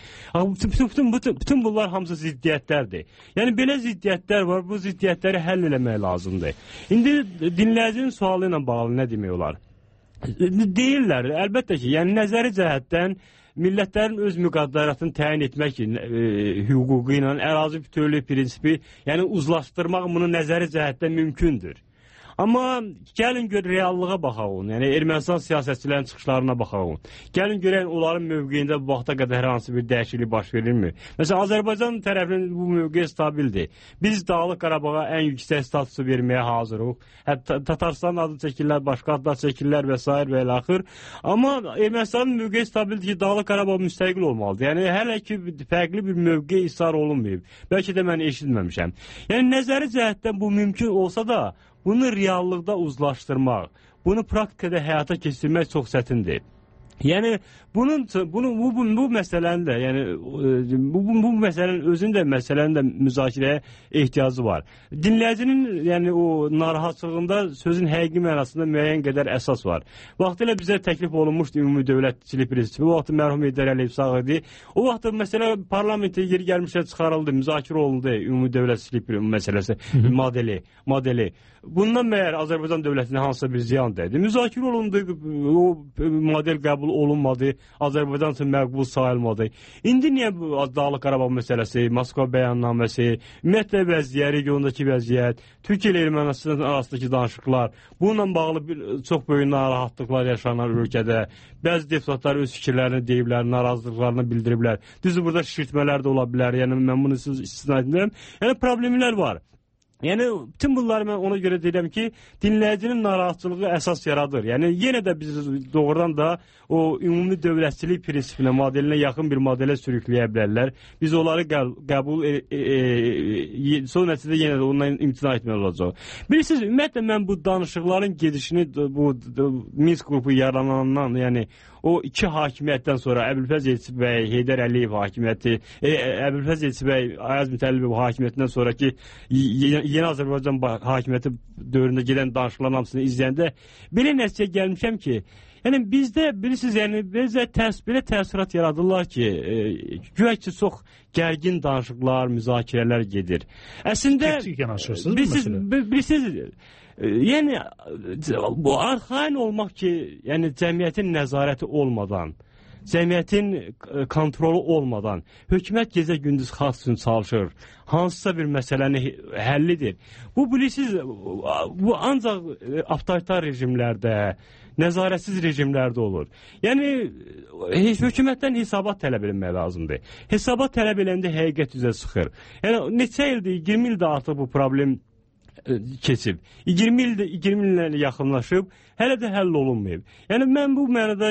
Bütün bunlar hamısı ziddiyyətlərdir. Yəni, belə ziddiyyətlər var, bu ziddiyyətləri həll eləmək lazımdır. İndi dinləyicinin sualı ilə bağlı nə demək olar? Deyirlər, əlbəttə ki, yəni nəzəri cəhətdən millətlərin öz müqaddaratını təyin etmək hüququ ilə ərazi bütövlüyü prinsipi, yəni uzlaşdırmaq bunu nəzəri cəhətdən mümkündür. Amma gəlin gör reallığa baxaq, yəni Ermənistan siyasətçilərin çıxışlarına baxaq. Gəlin görək onların mövqeyində bu vaxta qədər hər hansı bir dəyişiklik baş verilmir. Məsələn, Azərbaycan tərəfinin bu mövqeyi stabildir. Biz Dağlıq Qarabağa ən yüksək statusu verməyə hazırıq. Hətta Tatarstanın adı çəkirlər, başqa adlar çəkirlər və s. və ilaxır. Amma Ermənistanın mövqeyi stabildir ki, Dağlıq Qarabağ müstəqil olmalıdır. Yəni hələ ki fərqli bir mövqe israr olunmayıb. Bəlkə də mən eşitməmişəm. Yəni nəzəri cəhətdən bu mümkün olsa da, bunu reallıqda uzlaşdırmaq, bunu praktikada həyata keçirmək çox çətindir. Yəni bu məsələnin də, yəni bu məsələnin özünün də məsələnin də müzakirəyə ehtiyacı var. Dinləyicinin, yəni o narahatçılığında sözün həqiqi mənasında müəyyən qədər əsas var. Vaxtilə bizə təklif olunmuşdu ümumi dövlətçilik prinsipi. O vaxt mərhum Heydər Əliyev sağ idi. O vaxt məsələ parlamentə yeri gəlmişə çıxarıldı, müzakirə olundu ümumi dövlətçilik məsələsi modeli. Bundan məyər Azərbaycan dövlətinə hansısa bir ziyan dəydi. Müzakirə olundu, o model qəbul olunmadı, Azərbaycan üçün məqbul sayılmadı. İndi niyə Dağlıq Qarabağ məsələsi, Moskva bəyannaməsi, ümumiyyətlə vəziyyət, regiondakı vəziyyət, Türkiyə ilə Ermənistan arasındakı danışıqlar, bununla bağlı çox böyük narahatlıqlar yaşanan ölkədə, bəzi deputatlar öz fikirlərini deyiblər, narazılıqlarını bildiriblər. Düzdür, burada şişirtmələr də ola bilər, yəni mən bunu istisna etmirəm. Yəni problemlər var. Yəni, bütün bunları mən ona görə deyirəm ki, dinləyicinin narahatçılığı əsas yaradır. Yəni, yenə də biz doğrudan da o ümumi dövlətçilik prinsipinə, modelinə yaxın bir modelə sürükləyə bilərlər. Biz onları qəbul son nəticədə yenə də ondan imtina etməli olacaq. Bilirsiniz, ümumiyyətlə mən bu danışıqların gedişini, bu Minsk qrupu yaranandan, yəni o iki hakimiyyətdən sonra Əbülfəz Elçi bəy, Heydər Əliyev hakimiyyəti, Əbülfəz Elçi bəy, Ayaz Mütəllibov hakimiyyətindən sonraki Yeni Azərbaycan hakimiyyəti dövründə gedən danışıqların hamısını izləyəndə belə nəticəyə gəlmişəm ki, yəni bizdə bilirsiniz, yəni belə təəssürat yaradırlar ki, güya ki çox gərgin danışıqlar, müzakirələr gedir. Əslində bilirsiniz, yəni bu arxain olmaq ki, yəni cəmiyyətin nəzarəti olmadan cəmiyyətin kontrolu olmadan hökumət gecə-gündüz xalq üçün çalışır, hansısa bir məsələni həllidir. Bu bilirsiniz, bu ancaq avtoritar rejimlərdə, nəzarətsiz rejimlərdə olur. Yəni, hökumətdən hesabat tələb edilmək lazımdır. Hesabat tələb edəndə həqiqət üzə çıxır. Yəni, neçə ildir, 20 ildir artıq bu problem keçib. 20 illə yaxınlaşıb, hələ də həll olunmayıb. Yəni, mən bu mənada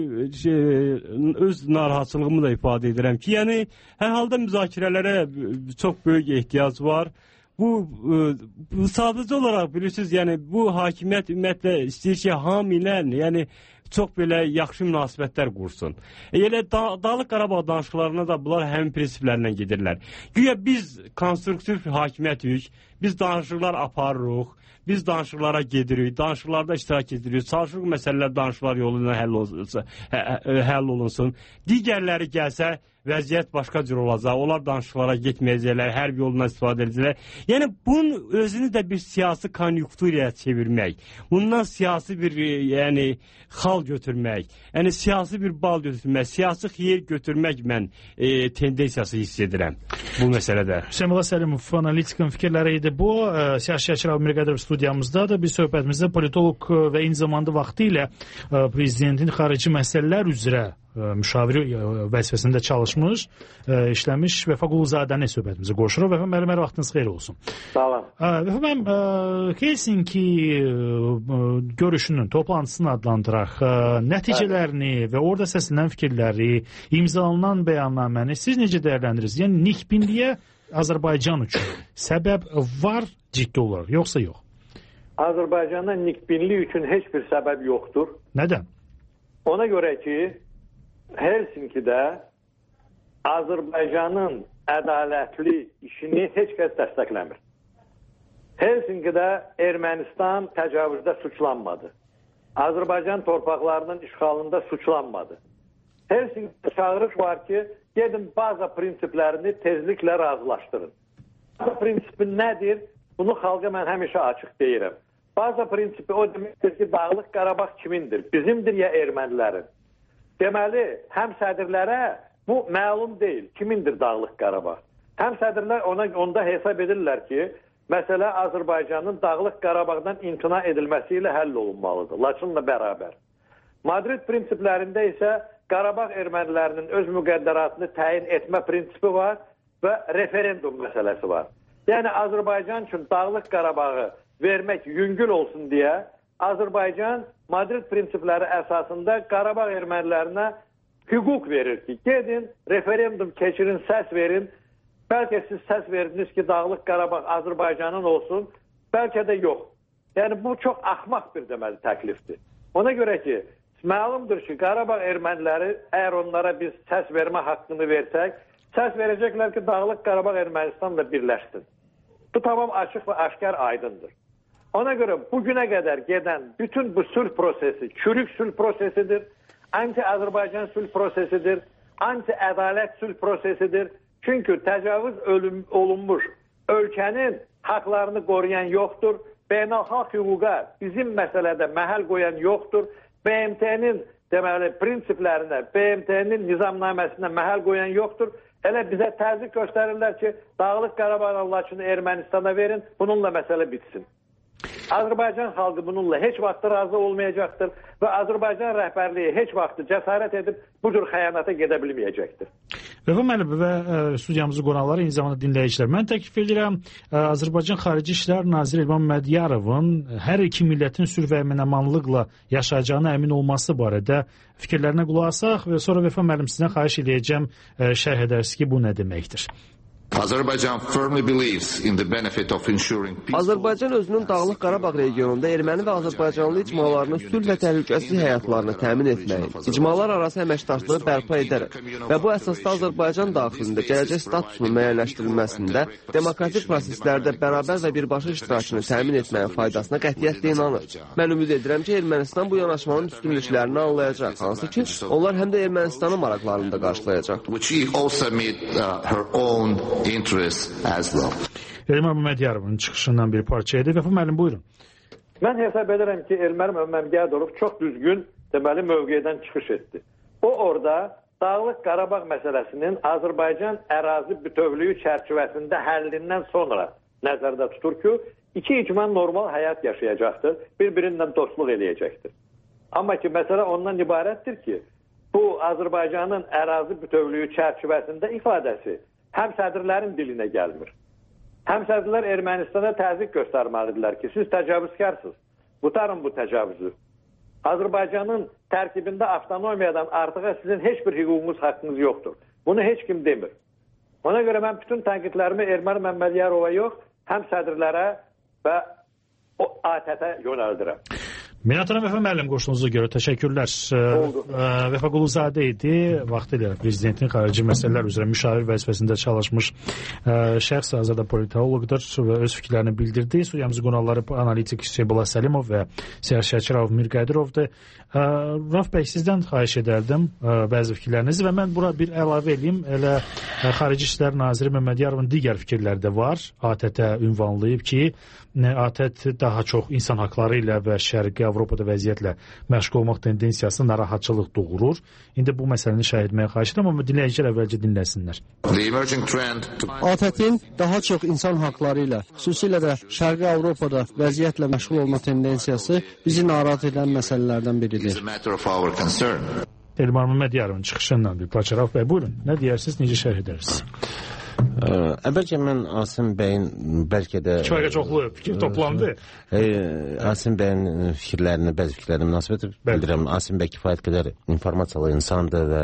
öz narahatçılığımı da ifadə edirəm ki, yəni, hər halda müzakirələrə çox böyük ehtiyac var. Bu sadəcə olaraq bilirsiniz, yəni bu hakimiyyət ümumiyyətlə istəyir ki, hamı ilə, yəni çox belə yaxşı münasibətlər qursun. Elə Dağlıq Qarabağ danışıqlarına da bunlar həmin prinsiplərlə gedirlər. Güya biz konstruktiv hakimiyyətiyik, biz danışıqlar aparırıq, biz danışıqlara gedirik, danışıqlarda iştirak edirik, çalışırıq məsələlər danışıqlar yolu ilə həll olunsun. Digərləri gəlsə, vəziyyət başqa cür olacaq, onlar danışıqlara getməyəcəklər, hərb yolundan istifadə edəcəklər. Yəni, bunun özünü də bir siyasi konjunkturaya çevirmək, bundan siyasi bir xal götürmək, yəni siyasi bir bal götürmək, siyasi xeyir götürmək mən tendensiyası hiss edirəm bu məsələdə. Hüseyin Səlimov, analitikın fikirləri idi bu. Siyasi Əmir Qədərov studiyamızdadır. Biz söhbətimizdə politoloq və eyni zamanda vaxtı ilə prezidentin xarici məsələlər üzrə müşaviri vəzifəsində çalışmış, işləmiş Vəfa Quluzadəni söhbətimizə qoşuruq. Vəfa müəllim, hər vaxtınız xeyir olsun. Sağ olun. Vəfa müəllim, Helsinki görüşünün toplantısını adlandıraq, nəticələrini və orada səslənən fikirləri, imzalanan bəyannaməni siz necə dəyərləndirirsiniz? Yəni, nikbinliyə Azərbaycan üçün səbəb var ciddi olaraq, yoxsa yox? Azərbaycanda nikbinlik üçün heç bir səbəb yoxdur. Nədən? Ona görə ki, Helsinkidə Azərbaycanın ədalətli işini heç kəs dəstəkləmir. Helsinkidə Ermənistan təcavüzdə suçlanmadı. Azərbaycan torpaqlarının işğalında suçlanmadı. Helsinkidə çağırış var ki, gedin baza prinsiplərini tezliklə razılaşdırın. Baza prinsipi nədir? Bunu xalqa mən həmişə açıq deyirəm. Baza prinsipi o deməkdir ki, Dağlıq Qarabağ kimindir? Bizimdir ya ermənilərin? Deməli, həm sədirlərə bu məlum deyil, kimindir Dağlıq Qarabağ. Həm sədirlər onda hesab edirlər ki, məsələ Azərbaycanın Dağlıq Qarabağdan imtina edilməsi ilə həll olunmalıdır, Laçınla bərabər. Madrid prinsiplərində isə Qarabağ ermənilərinin öz müqəddəratını təyin etmə prinsipi var və referendum məsələsi var. Yəni, Azərbaycan üçün Dağlıq Qarabağı vermək yüngül olsun deyə Azərbaycan Madrid prinsipləri əsasında Qarabağ ermənilərinə hüquq verir ki, gedin, referendum keçirin, səs verin. Bəlkə siz səs verdiniz ki, Dağlıq Qarabağ Azərbaycanın olsun, bəlkə də yox. Yəni, bu çox axmaq bir deməli təklifdir. Ona görə ki, məlumdur ki, Qarabağ erməniləri, əgər onlara biz səs vermə haqqını versək, səs verəcəklər ki, Dağlıq Qarabağ Ermənistanla birləşsin. Bu tamam açıq və aşkar aydındır. Ona görə bugünə qədər gedən bütün bu sülh prosesi, çürük sülh prosesidir, anti-Azərbaycan sülh prosesidir, anti-ədalət sülh prosesidir. Çünki təcavüz olunmuş ölkənin haqlarını qoruyan yoxdur, beynəlxalq hüquqa bizim məsələdə məhəl qoyan yoxdur, BMT-nin deməli prinsiplərinə, BMT-nin nizamnaməsinə məhəl qoyan yoxdur. Elə bizə təzyiq göstərirlər ki, Dağlıq Qarabağ Laçını Ermənistana verin, bununla məsələ bitsin. Azərbaycan xalqı bununla heç vaxt razı olmayacaqdır və Azərbaycan rəhbərliyi heç vaxt cəsarət edib bu cür xəyanata gedə bilməyəcəkdir. Vəfa müəllim və studiyamızın qonaqları, eyni zamanda dinləyicilər, mən təklif edirəm Azərbaycan Xarici İşlər Naziri Elvan Məmmədiyarovun hər iki millətin sülh və əmin-amanlıqla yaşayacağına əmin olması barədə fikirlərinə qulaq asaq və sonra Vəfa müəllim sizdən xahiş edəcəm şərh edərsiniz ki, bu nə deməkdir? Azərbaycan özünün Dağlıq Qarabağ regionunda erməni və azərbaycanlı icmalarının sülh və təhlükəsiz həyatlarını təmin etməyi, icmalar arası əməkdaşlığı bərpa edərək və bu əsasda Azərbaycan daxilində gələcək statusunun müəyyənləşdirilməsində demokratik proseslərdə bərabər və birbaşa iştirakını təmin etməyin faydasına qətiyyətlə inanır. Mən ümid edirəm ki, Ermənistan bu yanaşmanın üstünlüklərini anlayacaq, hansı ki, onlar həm də Ermənistanın maraqlarını da qarşılayacaq. Elmar Məmmədiyarovun çıxışından bir parçaydı. Vəfa müəllim, buyurun. Mən hesab edirəm ki, Elmar Məmmədiyarov çox düzgün deməli mövqedən çıxış etdi. O orada Dağlıq Qarabağ məsələsinin Azərbaycan ərazi bütövlüyü çərçivəsində həllindən sonra nəzərdə tutur ki, iki icman normal həyat yaşayacaqdır, bir-birindən dostluq eləyəcəkdir. Amma ki, məsələ ondan ibarətdir ki, bu Azərbaycanın ərazi bütövlüyü çərçivəsində ifadəsi həm sədrlərin dilinə gəlmir. Həm sədrlər Ermənistana təzyiq göstərməlidirlər ki, siz təcavüzkarsınız, qutarın bu təcavüzü. Azərbaycanın tərkibində avtonomiyadan artığa sizin heç bir hüququnuz, haqqınız yoxdur. Bunu heç kim demir. Ona görə mən bütün tənqidlərimi Erməni Məmmədiyarova yox, həm sədrlərə və o ATƏT-ə yönəldirəm. Minət Vəfa müəllim, qoşduğunuza görə təşəkkürlər. Vəfa Quluzadə idi, vaxtilə prezidentin xarici məsələlər üzrə müşavir vəzifəsində çalışmış şəxs, hazırda politoloqdur və öz fikirlərini bildirdi. Studiyamızın qonaqları analitik Hüseybullah Səlimov və Siyar Şəkirov Mirqədirovdur. Raf bəy, sizdən xahiş edərdim bəzi fikirlərinizi və mən bura bir əlavə edeyim. Elə Xarici İşlər Naziri Məmmədyarovun digər fikirləri də var. ATƏT-ə ünvanlayıb ki, ATƏT daha çox insan haqları ilə və Şərqi Avropada vəziyyətlə məşğul olmaq tendensiyası narahatçılıq doğurur. İndi bu məsələni şərh etməyə xahiş edirəm, amma dinləyicilər əvvəlcə dinləsinlər. ATƏT-in daha çox insan haqları ilə, xüsusilə də Şərqi Avropada vəziyyətlə məşğul olma tendensiyası bizi narahat edən məsələlərdən biridir. Elmar Məmmədiyarovun çıxışından bir parça. Raf bəy, buyurun. Nə deyərsiniz, necə şərh edərsiniz? Əvvəlcə mən Asim bəyin bəlkə də... Kifayət çoxlu fikir toplandı. Asim bəyin fikirlərini, bəzi fikirlərini münasibət bildirəm. Asim bəy kifayət qədər informasiyalı insandır və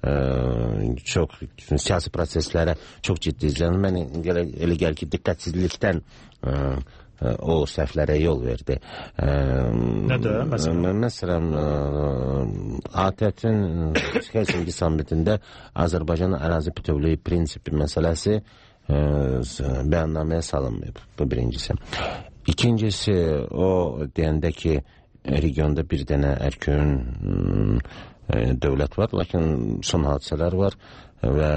çox siyasi proseslərə çox ciddi izlənir. Mən elə gəlir ki, diqqətsizlikdən o səhvlərə yol verdi. Nədir? Məsələn, ATƏT-in Helsinki sammitində Azərbaycan ərazi bütövlüyü prinsipi məsələsi bəyannaməyə salınmayıb. Bu birincisi. İkincisi, o deyəndə ki, regionda bir dənə erkün dövlət var, lakin son hadisələr var və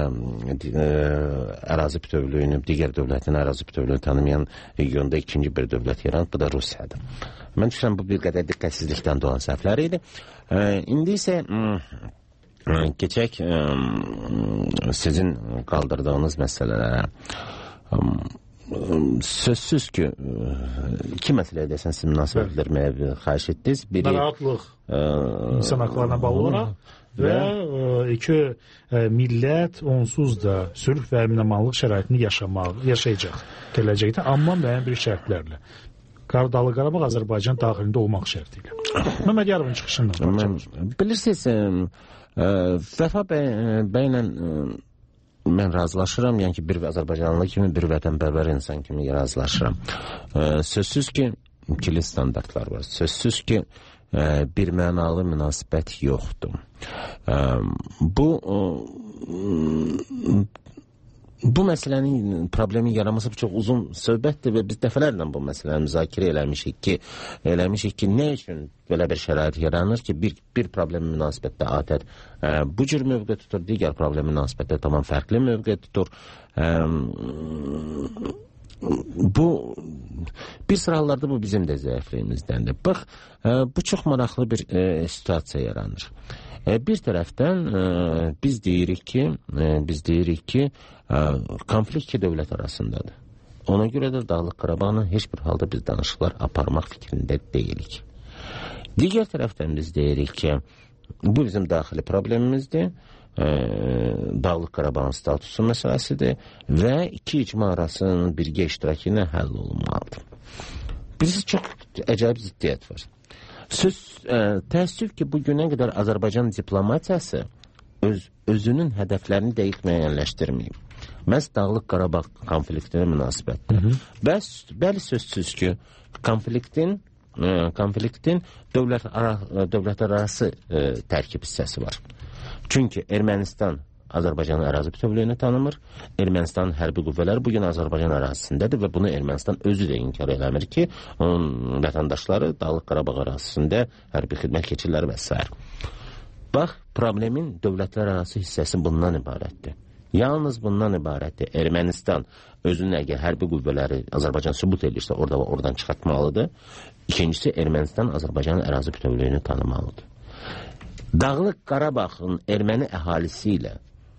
ərazi bütövlüyünü, digər dövlətin ərazi bütövlüyünü tanımayan regionda ikinci bir dövlət yaranıb, bu da Rusiyadır. Mən düşünürəm, bu bir qədər diqqətsizlikdən doğan səhvlər idi. İndi isə keçək sizin qaldırdığınız məsələlərə. Sözsüz ki, iki məsələyə desən siz münasibət bildirməyə xahiş etdiniz. Narahatlıq insan haqlarına bağlı olaraq və iki millət onsuz da sülh və əmin-amanlıq şəraitini yaşayacaq gələcəkdə, amma müəyyən bir şərtlərlə. Dağlıq Qarabağ Azərbaycan daxilində olmaq şərti ilə. Məmmədiyarovun çıxışından. Bilirsiniz, Vəfa bəylə mən razılaşıram, yəni ki, bir Azərbaycanlı kimi, bir vətənpərvər insan kimi razılaşıram. Sözsüz ki, ikili standartlar var. Sözsüz ki, bir mənalı münasibət yoxdur. Bu məsələnin problemi yaranması çox uzun söhbətdir və biz dəfələrlə bu məsələni müzakirə eləmişik ki, nə üçün belə bir şərait yaranır ki, bir problem münasibətdə ATƏT bu cür mövqe tutur, digər problem münasibətdə tamam fərqli mövqe tutur. Bu bir sıra hallarda bu bizim də zəifliyimizdəndir. Bax, bu çox maraqlı bir situasiya yaranır. Bir tərəfdən biz deyirik ki, konflikt iki dövlət arasındadır. Ona görə də Dağlıq Qarabağla heç bir halda biz danışıqlar aparmaq fikrində deyilik. Digər tərəfdən biz deyirik ki, bu bizim daxili problemimizdir, Dağlıq Qarabağın statusu məsələsidir və iki icma arasının birgə iştirakı ilə həll olunmalıdır. Bilirsiniz, çox əcəb ziddiyyət var. Təəssüf ki, bu günə qədər Azərbaycan diplomatiyası özünün hədəflərini dəqiq müəyyənləşdirməyib. Məhz Dağlıq Qarabağ konfliktinə münasibətdir. Bəli, sözsüz ki, konfliktin dövlətlərarası tərkib hissəsi var. Çünki Ermənistan Azərbaycanın ərazi bütövlüyünü tanımır. Ermənistanın hərbi qüvvələri bugün Azərbaycan ərazisindədir və bunu Ermənistan özü də inkar eləmir ki, onun vətəndaşları Dağlıq Qarabağ ərazisində hərbi xidmət keçirlər və s. Bax, problemin dövlətlər arası hissəsi bundan ibarətdir. Yalnız bundan ibarətdir. Ermənistan özünün əgər hərbi qüvvələri Azərbaycan sübut edirsə, oradan çıxartmalıdır. İkincisi, Ermənistan Azərbaycanın ərazi bütövlüyünü tanımalıdır. Dağlıq Qarabağın erməni əhalisi ilə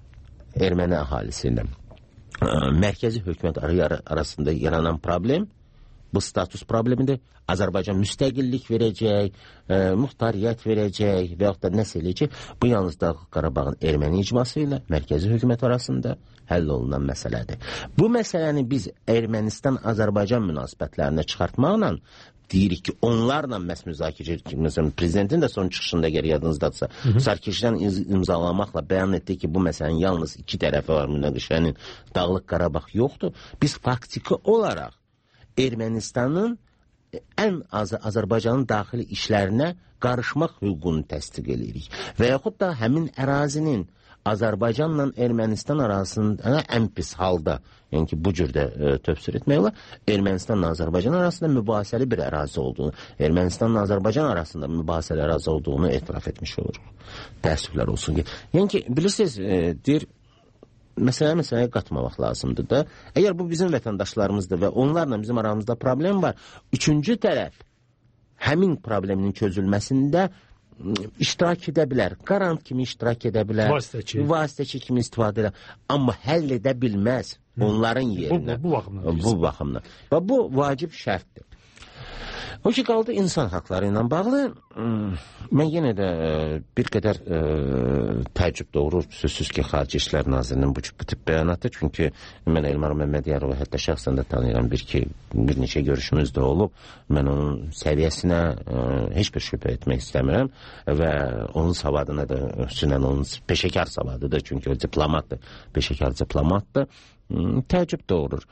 mərkəzi hökumət arasında yaranan problem bu status problemidir. Azərbaycan müstəqillik verəcək, muxtariyyət verəcək və yaxud da nəsə eləyəcək. Bu yalnız Dağlıq Qarabağın erməni icması ilə mərkəzi hökumət arasında həll olunan məsələdir. Bu məsələni biz Ermənistan-Azərbaycan münasibətlərinə çıxartmaqla deyirik ki, onlarla məhz müzakirə edirik. Məsələn, prezidentin də son çıxışında əgər yadınızdadısa, Sarkisyan imzalamaqla bəyan etdi ki, bu məsələnin yalnız iki tərəfi var, münaqişənin Dağlıq Qarabağ yoxdur. Biz faktiki olaraq Ermənistanın ən azı Azərbaycanın daxili işlərinə qarışmaq hüququnu təsdiq edirik. Və yaxud da həmin ərazinin Azərbaycanla Ermənistan arasında ən pis halda, yəni ki, bu cürdə tövsür etmək olar, Ermənistanla Azərbaycan arasında mübahisəli bir ərazi olduğunu, Ermənistanla Azərbaycan arasında mübahisəli ərazi olduğunu etiraf etmiş oluruq. Təəssüflər olsun ki. Yəni ki, bilirsiniz, deyir, məsələyə qatmamaq lazımdır da. Əgər bu bizim vətəndaşlarımızdır və onlarla bizim aramızda problem var, üçüncü tərəf həmin problemin çözülməsində iştirak edə bilər. Qarant kimi iştirak edə bilər. Vasitəçi kimi istifadə edə. Amma həll edə bilməz onların yerinə. Bu baxımdan. Və bu vacib şərtdir. O ki, qaldı insan haqları ilə bağlı. Mən yenə də bir qədər təəccüb doğurur. Sözsüz ki, Xarici İşlər Nazirinin bu tip bəyanatı. Çünki mən Elmar Məmmədiyarovu hətta şəxsən də tanıyıram. Bir neçə görüşümüz də olub. Mən onun səviyyəsinə heç bir şübhə etmək istəmirəm. Və onun savadına da, xüsusən onun peşəkar savadıdır. Çünki o diplomatdır, peşəkar diplomatdır. Təəccüb doğurur.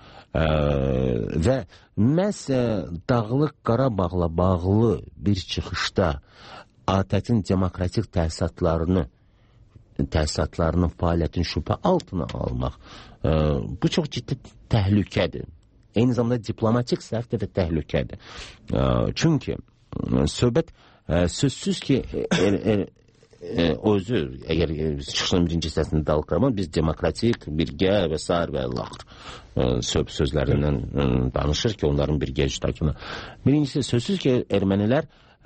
Və məhz Dağlıq Qarabağla bağlı bir çıxışda ATƏT-in demokratik təsisatlarının fəaliyyətini şübhə altına almaq, bu çox ciddi təhlükədir. Eyni zamanda diplomatik səhvdir və təhlükədir. Çünki söhbət sözsüz ki, o özü, əgər çıxışın birinci hissəsində Dağlıq Qarabağ, biz demokratik, birgə və s. və sözlərindən danışır ki, onların birgə iştirakına. Birincisi, sözsüz ki, ermənilər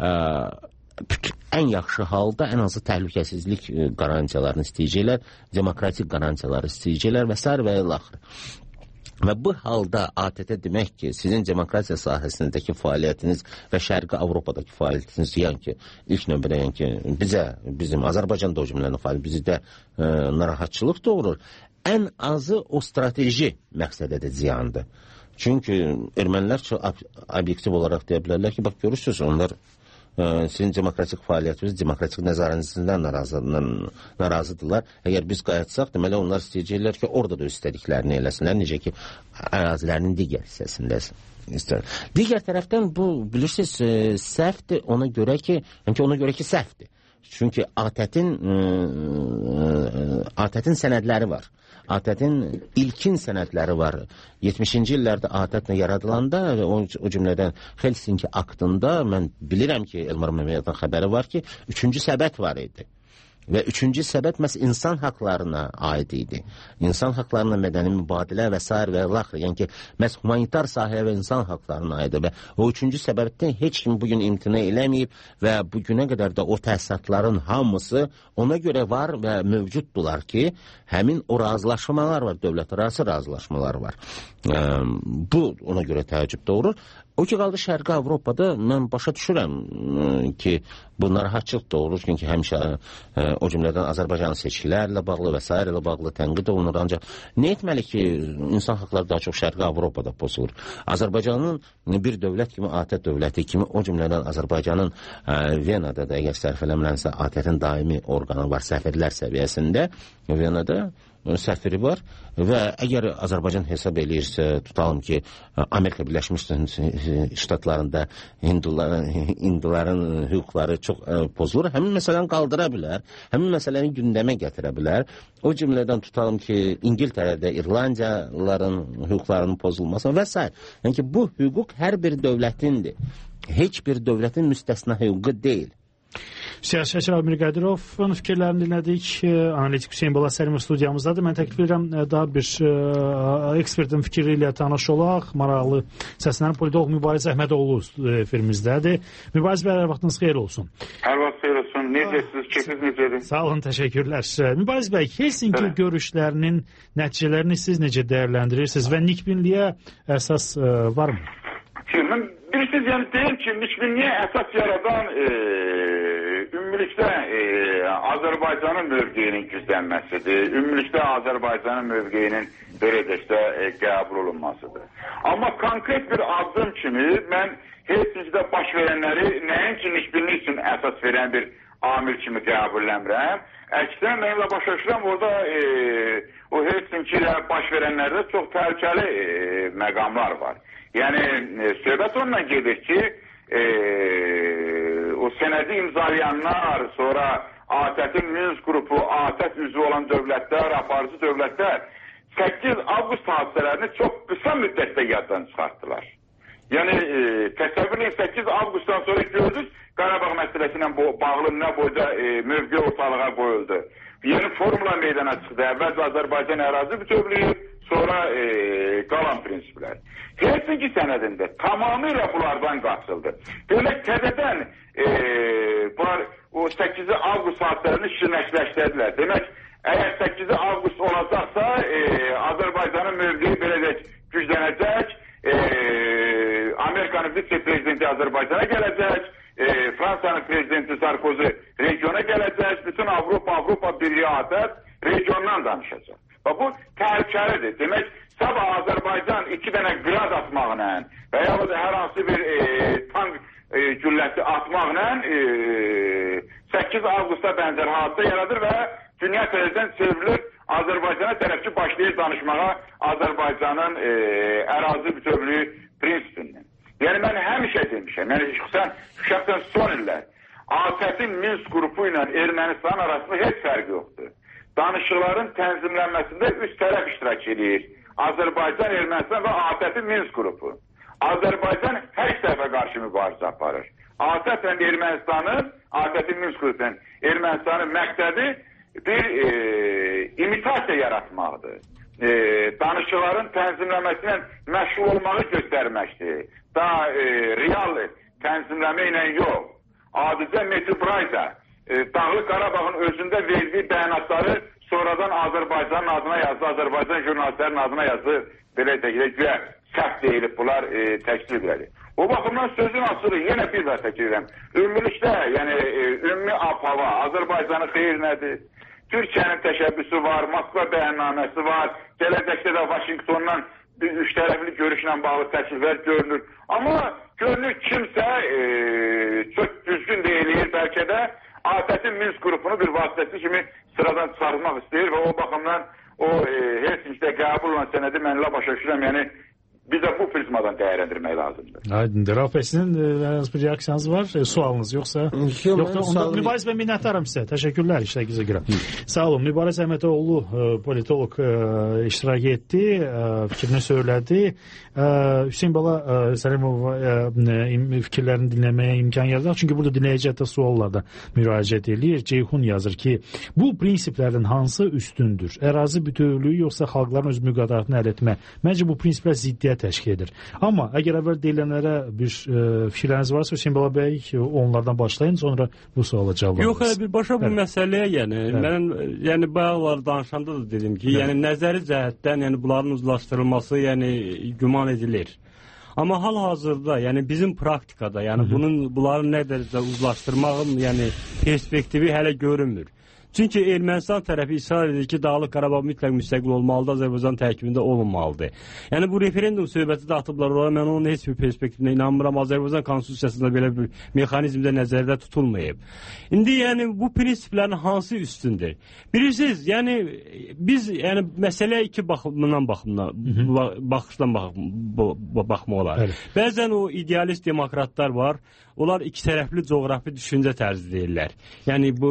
ən yaxşı halda ən azı təhlükəsizlik qarantiyalarını istəyəcəklər, demokratik qarantiyaları istəyəcəklər və s. və Və bu halda ATƏT demək ki, sizin demokratiya sahəsindəki fəaliyyətiniz və Şərqi Avropadakı fəaliyyətiniz, yəni ki, ilk növbədə, yəni ki, bizim Azərbaycan da o cümlənin fəaliyyəti bizdə narahatçılıq doğurur. Ən azı o strateji məqsədə də ziyandır. Çünki ermənilər çox obyektiv olaraq deyə bilərlər ki, bax, görürsünüz, onlar sizin demokratik fəaliyyətiniz, demokratik nəzarətinizdən narazıdırlar. Əgər biz qayıtsaq, deməli, onlar istəyəcəklər ki, orada da istədiklərini eləsinlər, necə ki, ərazilərinin digər hissəsində istəyir. Digər tərəfdən bu, bilirsiniz, səhvdir ona görə ki, səhvdir. Çünki ATƏT-in sənədləri var. ATƏT-in ilkin sənədləri var. 70-ci illərdə ATƏT-lə yaradılanda və o cümlədən Helsinki aktında mən bilirəm ki, Elmar Məmmədiyevin xəbəri var ki, 3-cü səbət var idi. Və 3-cü səbət məhz insan haqlarına aid idi. İnsan haqlarına mədəni mübadilə və s. və laxır. Yəni ki, məhz humanitar sahəyə və insan haqlarına aid. Və o 3-cü səbətdən heç kim bugün imtina eləməyib və bugünə qədər də o təsisatların hamısı ona görə var və mövcuddular ki, həmin o razılaşmalar var, dövlət arası razılaşmalar var. Bu ona görə təəccüb doğurur. O ki, qaldı Şərqi Avropada, mən başa düşürəm ki, bu narahatçılıq doğurur, çünki həmişə o cümlədən Azərbaycanın seçkilərlə bağlı və s. ilə bağlı tənqid olunur, ancaq nə etməli ki, insan haqları daha çox Şərqi Avropada pozulur. Azərbaycanın bir dövlət kimi, ATƏT dövləti kimi, o cümlədən Azərbaycanın Venada da, əgər sərf eləmirəmsə, ATƏT-in daimi orqanı var, səfirlər səviyyəsində Venada səfiri var və əgər Azərbaycan hesab eləyirsə, tutalım ki, Amerika Birləşmiş Ştatlarında hinduların hüquqları çox pozulur, həmin məsələni qaldıra bilər, həmin məsələni gündəmə gətirə bilər. O cümlədən tutalım ki, İngiltərədə İrlandiyalıların hüquqlarının pozulması və s. Yəni ki, bu hüquq hər bir dövlətindir. Heç bir dövlətin müstəsna hüququ deyil. Siyasətçi Ramil Qədirovun fikirlərini dinlədik. Analitik Hüseyin Bala Səlimov studiyamızdadır. Mən təklif edirəm daha bir ekspertin fikri ilə tanış olaq. Maraqlı səslənən politolog Mübariz Əhmədoğlu efirimizdədir. Mübariz bəy, hər vaxtınız xeyir olsun. Hər vaxt xeyir olsun. Necəsiz, keyfiniz necədir? Sağ olun, təşəkkürlər. Mübariz bəy, Helsinki görüşlərinin nəticələrini siz necə dəyərləndirirsiniz və nikbinliyə əsas varmı? Mən bilirsiniz, yəni deyim ki, nikbinliyə əsas yaradan ümumilikdə Azərbaycanın mövqeyinin güclənməsidir. Ümumilikdə Azərbaycanın mövqeyinin beredəşdə qəbul olunmasıdır. Amma konkret bir addım kimi mən Helsinkidə baş verənləri nəinki nikbinlik üçün əsas verən bir amil kimi qəbulləmirəm. Əksinə mənimlə başa düşürəm, orada o Helsinkidə baş verənlərdə çox təhlükəli məqamlar var. Yəni, söhbət ondan gedir ki, o sənədi imzalayanlar, sonra ATƏT-in Minsk qrupu, ATƏT üzvü olan dövlətlər, aparıcı dövlətlər 8 avqust hadisələrini çox qısa müddətdə yaddan çıxartdılar. Yəni, təsəvvürləyin 8 avqustdan sonra gördük, Qarabağ məsələsi ilə bağlı nə boyda mövqe ortalığa qoyuldu. Yeni formula meydana çıxdı. Əvvəlcə Azərbaycan ərazi bütövlüyü, sonra qalan prinsiplər. Helsinki sənədində tamamilə bunlardan qaçıldı. Belə təzədən bunlar o 8 avqust hadisələrini şirnəkləşdirdilər. Demək, əgər 8 avqust olacaqsa, Azərbaycanın mövqeyi beləcək güclənəcək, Amerikanın vitse-prezidenti Azərbaycana gələcək, Fransanın prezidenti Sarkozy regiona gələcək, bütün Avropa Birliyi ATƏT regiondan danışacaq. Və bu təhlükəlidir. Demək, sabah Azərbaycan 2 dənə qrad atmaqla və ya da hər hansı bir tank gülləsi atmaqla 8 avqustda bənzər hadisə yaradır və dünya tərəfindən çevrilir Azərbaycana tərəfki başlayır danışmağa Azərbaycanın ərazi bütövlüyü prinsipindən. Yəni, mən həmişə demişəm, şəxsən son illər ATƏT-in Minsk qrupu ilə Ermənistan arasında heç fərq yoxdur. Danışıqların tənzimlənməsində 3 tərəf iştirak edir. Azərbaycan, Ermənistan və ATƏT-in Minsk qrupu. Azərbaycan hər tərəfə qarşı mübarizə aparır. ATƏT-in Ermənistanın, ATƏT-in Minsk qrupunun Ermənistanın məqsədi bir imitasiya yaratmaqdır. Danışıqların tənzimləməsilə məşğul olmağı göstərməkdir. Daha real tənzimləmə ilə yox. Adicə Meti Brayda Dağlıq Qarabağın özündə verdiyi bəyanatları sonradan Azərbaycanın adına yazdı, Azərbaycan jurnalistlərinin adına yazdı. Belə deyilək, güya səhv deyilib, bunlar təklif edilir. O baxımdan sözün asılı yenə bir də təkirəm. Ümumilikdə, yəni ümumi ab-hava, Azərbaycanın xeyir nədir? Türkiyənin təşəbbüsü var, Moskva bəyannaməsi var, gələcəkdə də Vaşinqtondan üç tərəfli görüşlə bağlı təkliflər görünür. Amma görünür kimsə çox düzgün deyilir, bəlkə də ATƏT-in Minsk qrupunu bir vasitəsi kimi sıradan çıxartmaq istəyir və o baxımdan o Helsinkidə qəbul olan sənədi mənlə başa düşürəm, yəni biz də bu prizmadan dəyərləndirmək lazımdır. Aydındır. Rauf bəy, sizin bir reaksiyanız var, sualınız yoxsa? Yoxsa, Mübariz bəy, minnətdarım sizə. Təşəkkürlər işləyinizə görə. Sağ olun. Mübariz Əhmədoğlu, politolog iştirak etdi, fikrini söylədi. Hüseyin Bala Səlimov fikirlərini dinləməyə imkan yaradaq. Çünki burada dinləyici hətta suallarda müraciət edir. Ceyhun yazır ki, bu prinsiplərdən hansı üstündür? Ərazi bütövlüyü yoxsa xalqların öz müqadarətini əldə etmə? Məncə bu prinsiplər ziddiyyət təşkil edir. Amma əgər əvvəl deyilənlərə bir fikirləriniz varsa, Hüseyin Bala bəy, onlardan başlayın, sonra bu suala cavab verin. Yox, birbaşa bu məsələyə, yəni bayaqlar danışanda da dedim ki, yəni nəzəri cəhətdən, yəni bunların uzlaşdırılması, yəni güman edilir. Amma hal-hazırda, yəni bizim praktikada, yəni bunların nə dərəcədə uzlaşdırmağın, yəni perspektivi hələ görünmür. Çünki Ermənistan tərəfi israr edir ki, Dağlıq Qarabağ mütləq müstəqil olmalıdır, Azərbaycan tərkibində olunmalıdır. Yəni bu referendum söhbəti də atıblar oraya, mən onun heç bir perspektivinə inanmıram. Azərbaycan konstitusiyasında belə bir mexanizmdə nəzərdə tutulmayıb. İndi yəni bu prinsiplərin hansı üstündür? Bilirsiniz, yəni biz yəni məsələyə iki baxımdan baxışdan baxmaq olar. Bəzən o idealist demokratlar var. Onlar iki tərəfli coğrafi düşüncə tərzi deyirlər. Yəni bu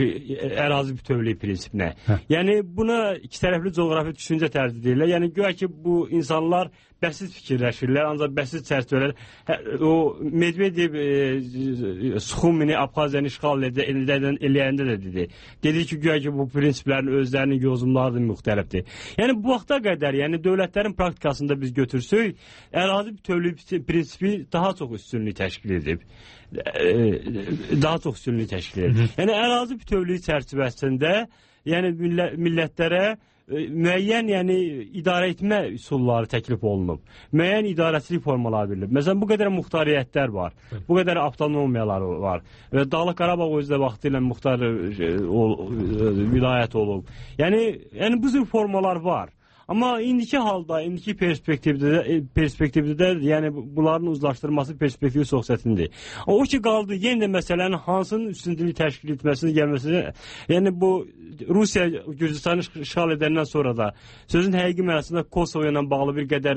ərazi bütövlüyü prinsipinə. Yəni buna iki tərəfli coğrafi düşüncə tərzi deyirlər. Yəni güya ki bu insanlar bəsit fikirləşirlər, ancaq bəsit çərçivələr. O Medvedev Suxumini Abxaziyanı işğal eləyəndə də dedi. Dedi ki, güya ki, bu prinsiplərin özlərinin yozumları da müxtəlifdir. Yəni, bu vaxta qədər, yəni dövlətlərin praktikasında biz götürsək, ərazi bütövlüyü prinsipi daha çox üstünlük təşkil edib. Yəni, ərazi bütövlüyü çərçivəsində yəni millətlərə müəyyən idarə etmə üsulları təklif olunub. Müəyyən idarəçilik formaları verilib. Məsələn, bu qədər muxtariyyətlər var. Bu qədər avtonomiyalar var. Və Dağlıq Qarabağ özü də vaxtilə muxtar vilayət olub. Yəni bu cür formalar var. Amma indiki halda, indiki perspektivdə yəni bunların uzlaşdırılması perspektivi çox çətindir. O ki qaldı, yenə də məsələnin hansının üstünlüyü təşkil etməsinin gəlməsi, yəni bu Rusiya Gürcüstanı işğal edəndən sonra da sözün həqiqi mənasında Kosovo ilə bağlı bir qədər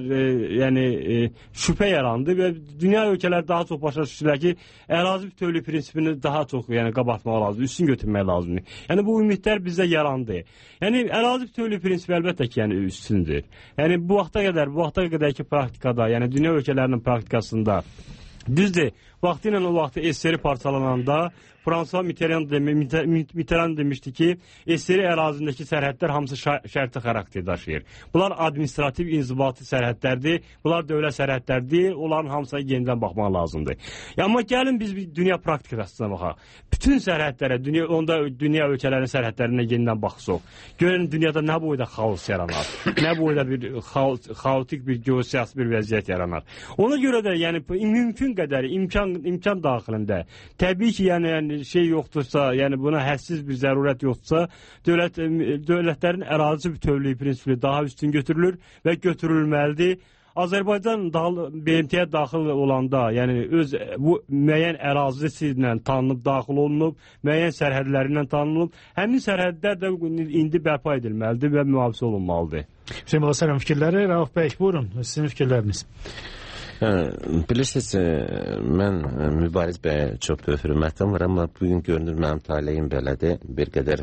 şübhə yarandı və dünya ölkələri daha çox başa düşdülər ki, ərazi bütövlüyü prinsipini daha çox qabartmaq lazımdır, üstün götürmək lazımdır. Yəni bu ümidlər bizdə yarandı. Yəni ərazi bütövlüyü prinsipi əlbəttə ki, üstündür. Yəni bu vaxta qədərki praktikada, yəni dünya ölkələrinin praktikasında düzdür, vaxtı ilə o vaxtı SSR parçalananda François Mitterrand demişdi ki, SSR ərazindəki sərhədlər hamısı şərti xarakter daşıyır. Bunlar administrativ inzibati sərhədlərdir, bunlar dövlət sərhədlərdir, onların hamısına yenidən baxmaq lazımdır. Amma gəlin biz bir dünya praktikasına baxaq. Bütün sərhədlərə, dünya ölkələrinin sərhədlərinə yenidən baxsaq, görün dünyada nə boyda xaos yaranar, nə boyda bir xaotik bir geosiyasi bir vəziyyət yaranar. Ona görə də yəni mümkün qədər imkan daxilində, təbii ki, yəni şey yoxdursa, yəni buna hədsiz bir zərurət yoxdursa, dövlətlərin ərazi bütövlüyü prinsipi daha üstün götürülür və götürülməlidir. Azərbaycan BMT-yə daxil olanda, yəni bu müəyyən ərazisi ilə tanınıb, daxil olunub, müəyyən sərhədlərindən tanınıb, həmin sərhədlər də indi bərpa edilməlidir və mühafizə olunmalıdır. Hüseyin Bala, sələm fikirləri. Rauf bəy, buyurun, sizin fikirləriniz. Bilirsiniz, mən Mübariz bəyə çox böyük hörmətim var, amma bugün görünür mənim taleyim belədir, bir qədər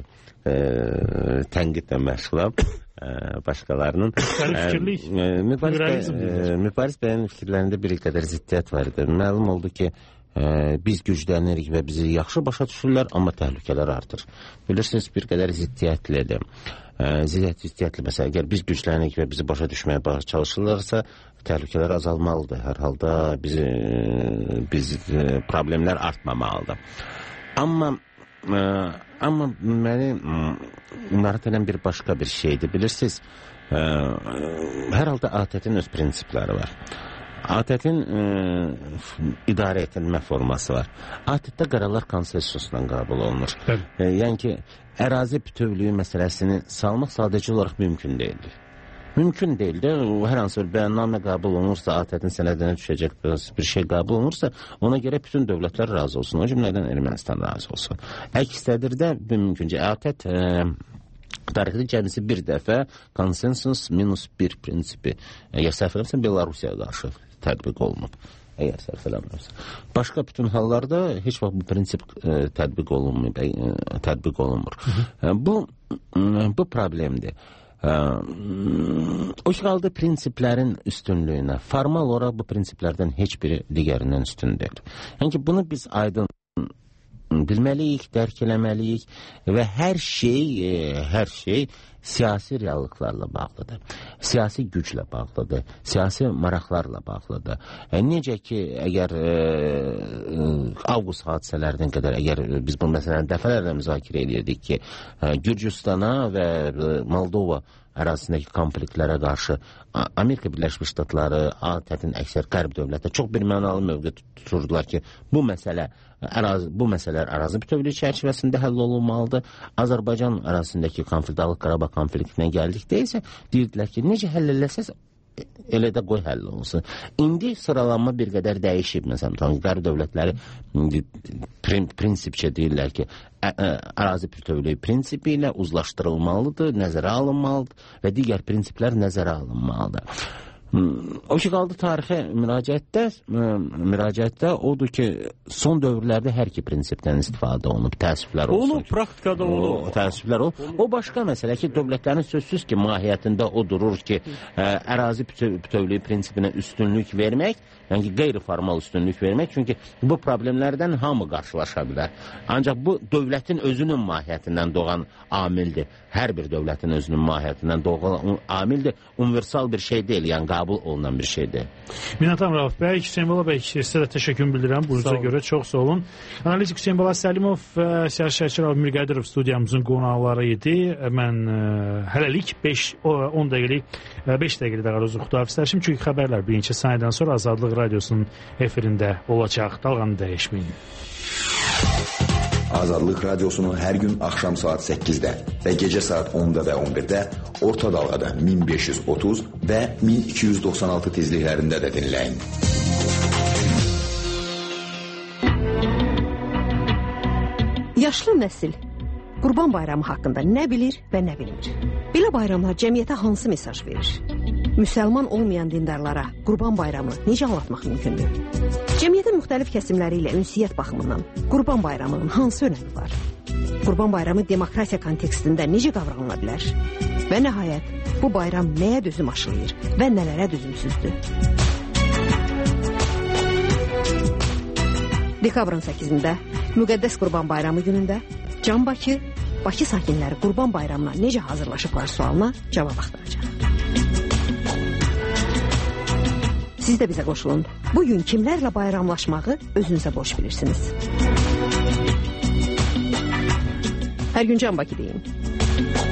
tənqidlə məşğulam başqalarının. Mübariz bəyin fikirlərində bir qədər ziddiyyət var idi. Məlum oldu ki, biz güclənirik və bizi yaxşı başa düşürlər, amma təhlükələr artır. Bilirsiniz, bir qədər ziddiyyətlidir. Ziddiyyətli məsələ, əgər biz güclənirik və bizi başa düşməyə çalışırlarsa, təhlükələr azalmalıdır. Hər halda biz problemlər artmamalıdır. Amma məni narahat edən bir başqa bir şeydir. Bilirsiniz, hər halda ATƏT-in öz prinsipləri var. ATƏT-in idarə edilmə forması var. ATƏT-də qərarlar konsensusla qəbul olunur. Yəni ki, ərazi bütövlüyü məsələsini salmaq sadəcə olaraq mümkün deyildir. Mümkün deyildir. Hər hansı bir bəyannamə qəbul olunursa, ATƏT-in sənədinə düşəcək bir şey qəbul olunursa, ona görə bütün dövlətlər razı olsun. O cümlədən Ermənistan razı olsun. Əks təqdirdə mümküncə ATƏT tarixdə cəmisi bir dəfə konsensus -1 prinsipi, əgər səhv eləmirəm, Belarusiyaya qarşı tətbiq olunub. Əgər səhv eləmirəm. Başqa bütün hallarda heç vaxt bu prinsip tətbiq olunmur. Bu problemdir. O halda prinsiplərin üstünlüyünə, formal olaraq bu prinsiplərdən heç biri digərindən üstün deyil. Yəni ki, bunu biz aydın bilməliyik, dərk eləməliyik və hər şey siyasi reallıqlarla bağlıdır. Siyasi güclə bağlıdır, siyasi maraqlarla bağlıdır. Necə ki, əgər avqust hadisələrindən qədər, əgər biz bu məsələni dəfələrlə müzakirə edirdik ki, Gürcüstana və Moldova ərazisindəki konfliktlərə qarşı Amerika Birləşmiş Ştatları, ATƏT-in əksər qərb dövlətləri çox bir mənalı mövqe tuturdular ki, bu məsələlər ərazi bütövlüyü çərçivəsində həll olunmalıdır. Azərbaycan ərazisindəki konflikt, Dağlıq Qarabağ konfliktinə gəldikdə isə deyirdilər ki, necə həll eləsəz elə də qoy həll olunsun. İndi sıralanma bir qədər dəyişib. Məsələn, qərb dövlətləri prinsipcə deyirlər ki, ərazi bütövlüyü prinsipi ilə uzlaşdırılmalıdır, nəzərə alınmalıdır və digər prinsiplər nəzərə alınmalıdır. O ki qaldı tarixi müraciətdə odur ki, son dövrlərdə hər iki prinsipdən istifadə olunub, təəssüflər olsun. Olub, praktikada olub. Təəssüflər olub. O başqa məsələ ki, dövlətlərin sözsüz ki, mahiyyətində o durur ki, ərazi bütövlüyü prinsipinə üstünlük vermək, yəni ki, qeyri-formal üstünlük vermək, çünki bu problemlərdən hamı qarşılaşa bilər. Ancaq bu dövlətin özünün mahiyyətindən doğan amildir. Hər bir dövlətin özünün mahiyyətindən doğan amildir. Universal bir şey deyil, yəni qəbul olunan bir şeydir. Minnətdaram Rauf bəy, Hüseyn Bala bəy, sizə də təşəkkür bildirəm. Buyuruza görə çox sağ olun. Analitik Hüseyn Bala Səlimov və Siyasətçi Rauf Mirqədirov studiyamızın qonaqları idi. Mən hələlik 5 dəqiqəlik daha uzun xudahafizləşim. Çünki xəbərlər bir neçə saniyədən sonra Azadlıq Radiosunun efirində olacaq. Dalğanı dəyişməyin. Azadlıq Radiosunu hər gün axşam saat 8-də və gecə saat 10-da və 11-də orta dalğada 1530 və 1296 tezliklərində də dinləyin. Yaşlı nəsil Qurban Bayramı haqqında nə bilir və nə bilmir? Belə bayramlar cəmiyyətə hansı mesaj verir? Müsəlman olmayan dindarlara Qurban Bayramı necə anlatmaq mümkündür? Cəmiyyətin müxtəlif kəsimləri ilə ünsiyyət baxımından Qurban Bayramının hansı önəmi var? Qurban Bayramı demokratiya kontekstində necə qavranıla bilər? Və nəhayət, bu bayram nəyə dözüm aşılayır və nələrə dözümsüzdür? Dekabrın 8-də Müqəddəs Qurban Bayramı günündə Can Bakı sakinləri Qurban Bayramına necə hazırlaşıblar sualına cavab axtaracaq. Siz də bizə qoşulun. Bugün kimlərlə bayramlaşmağı özünüzə boş bilirsiniz? Hər gün Can Bakı deyin.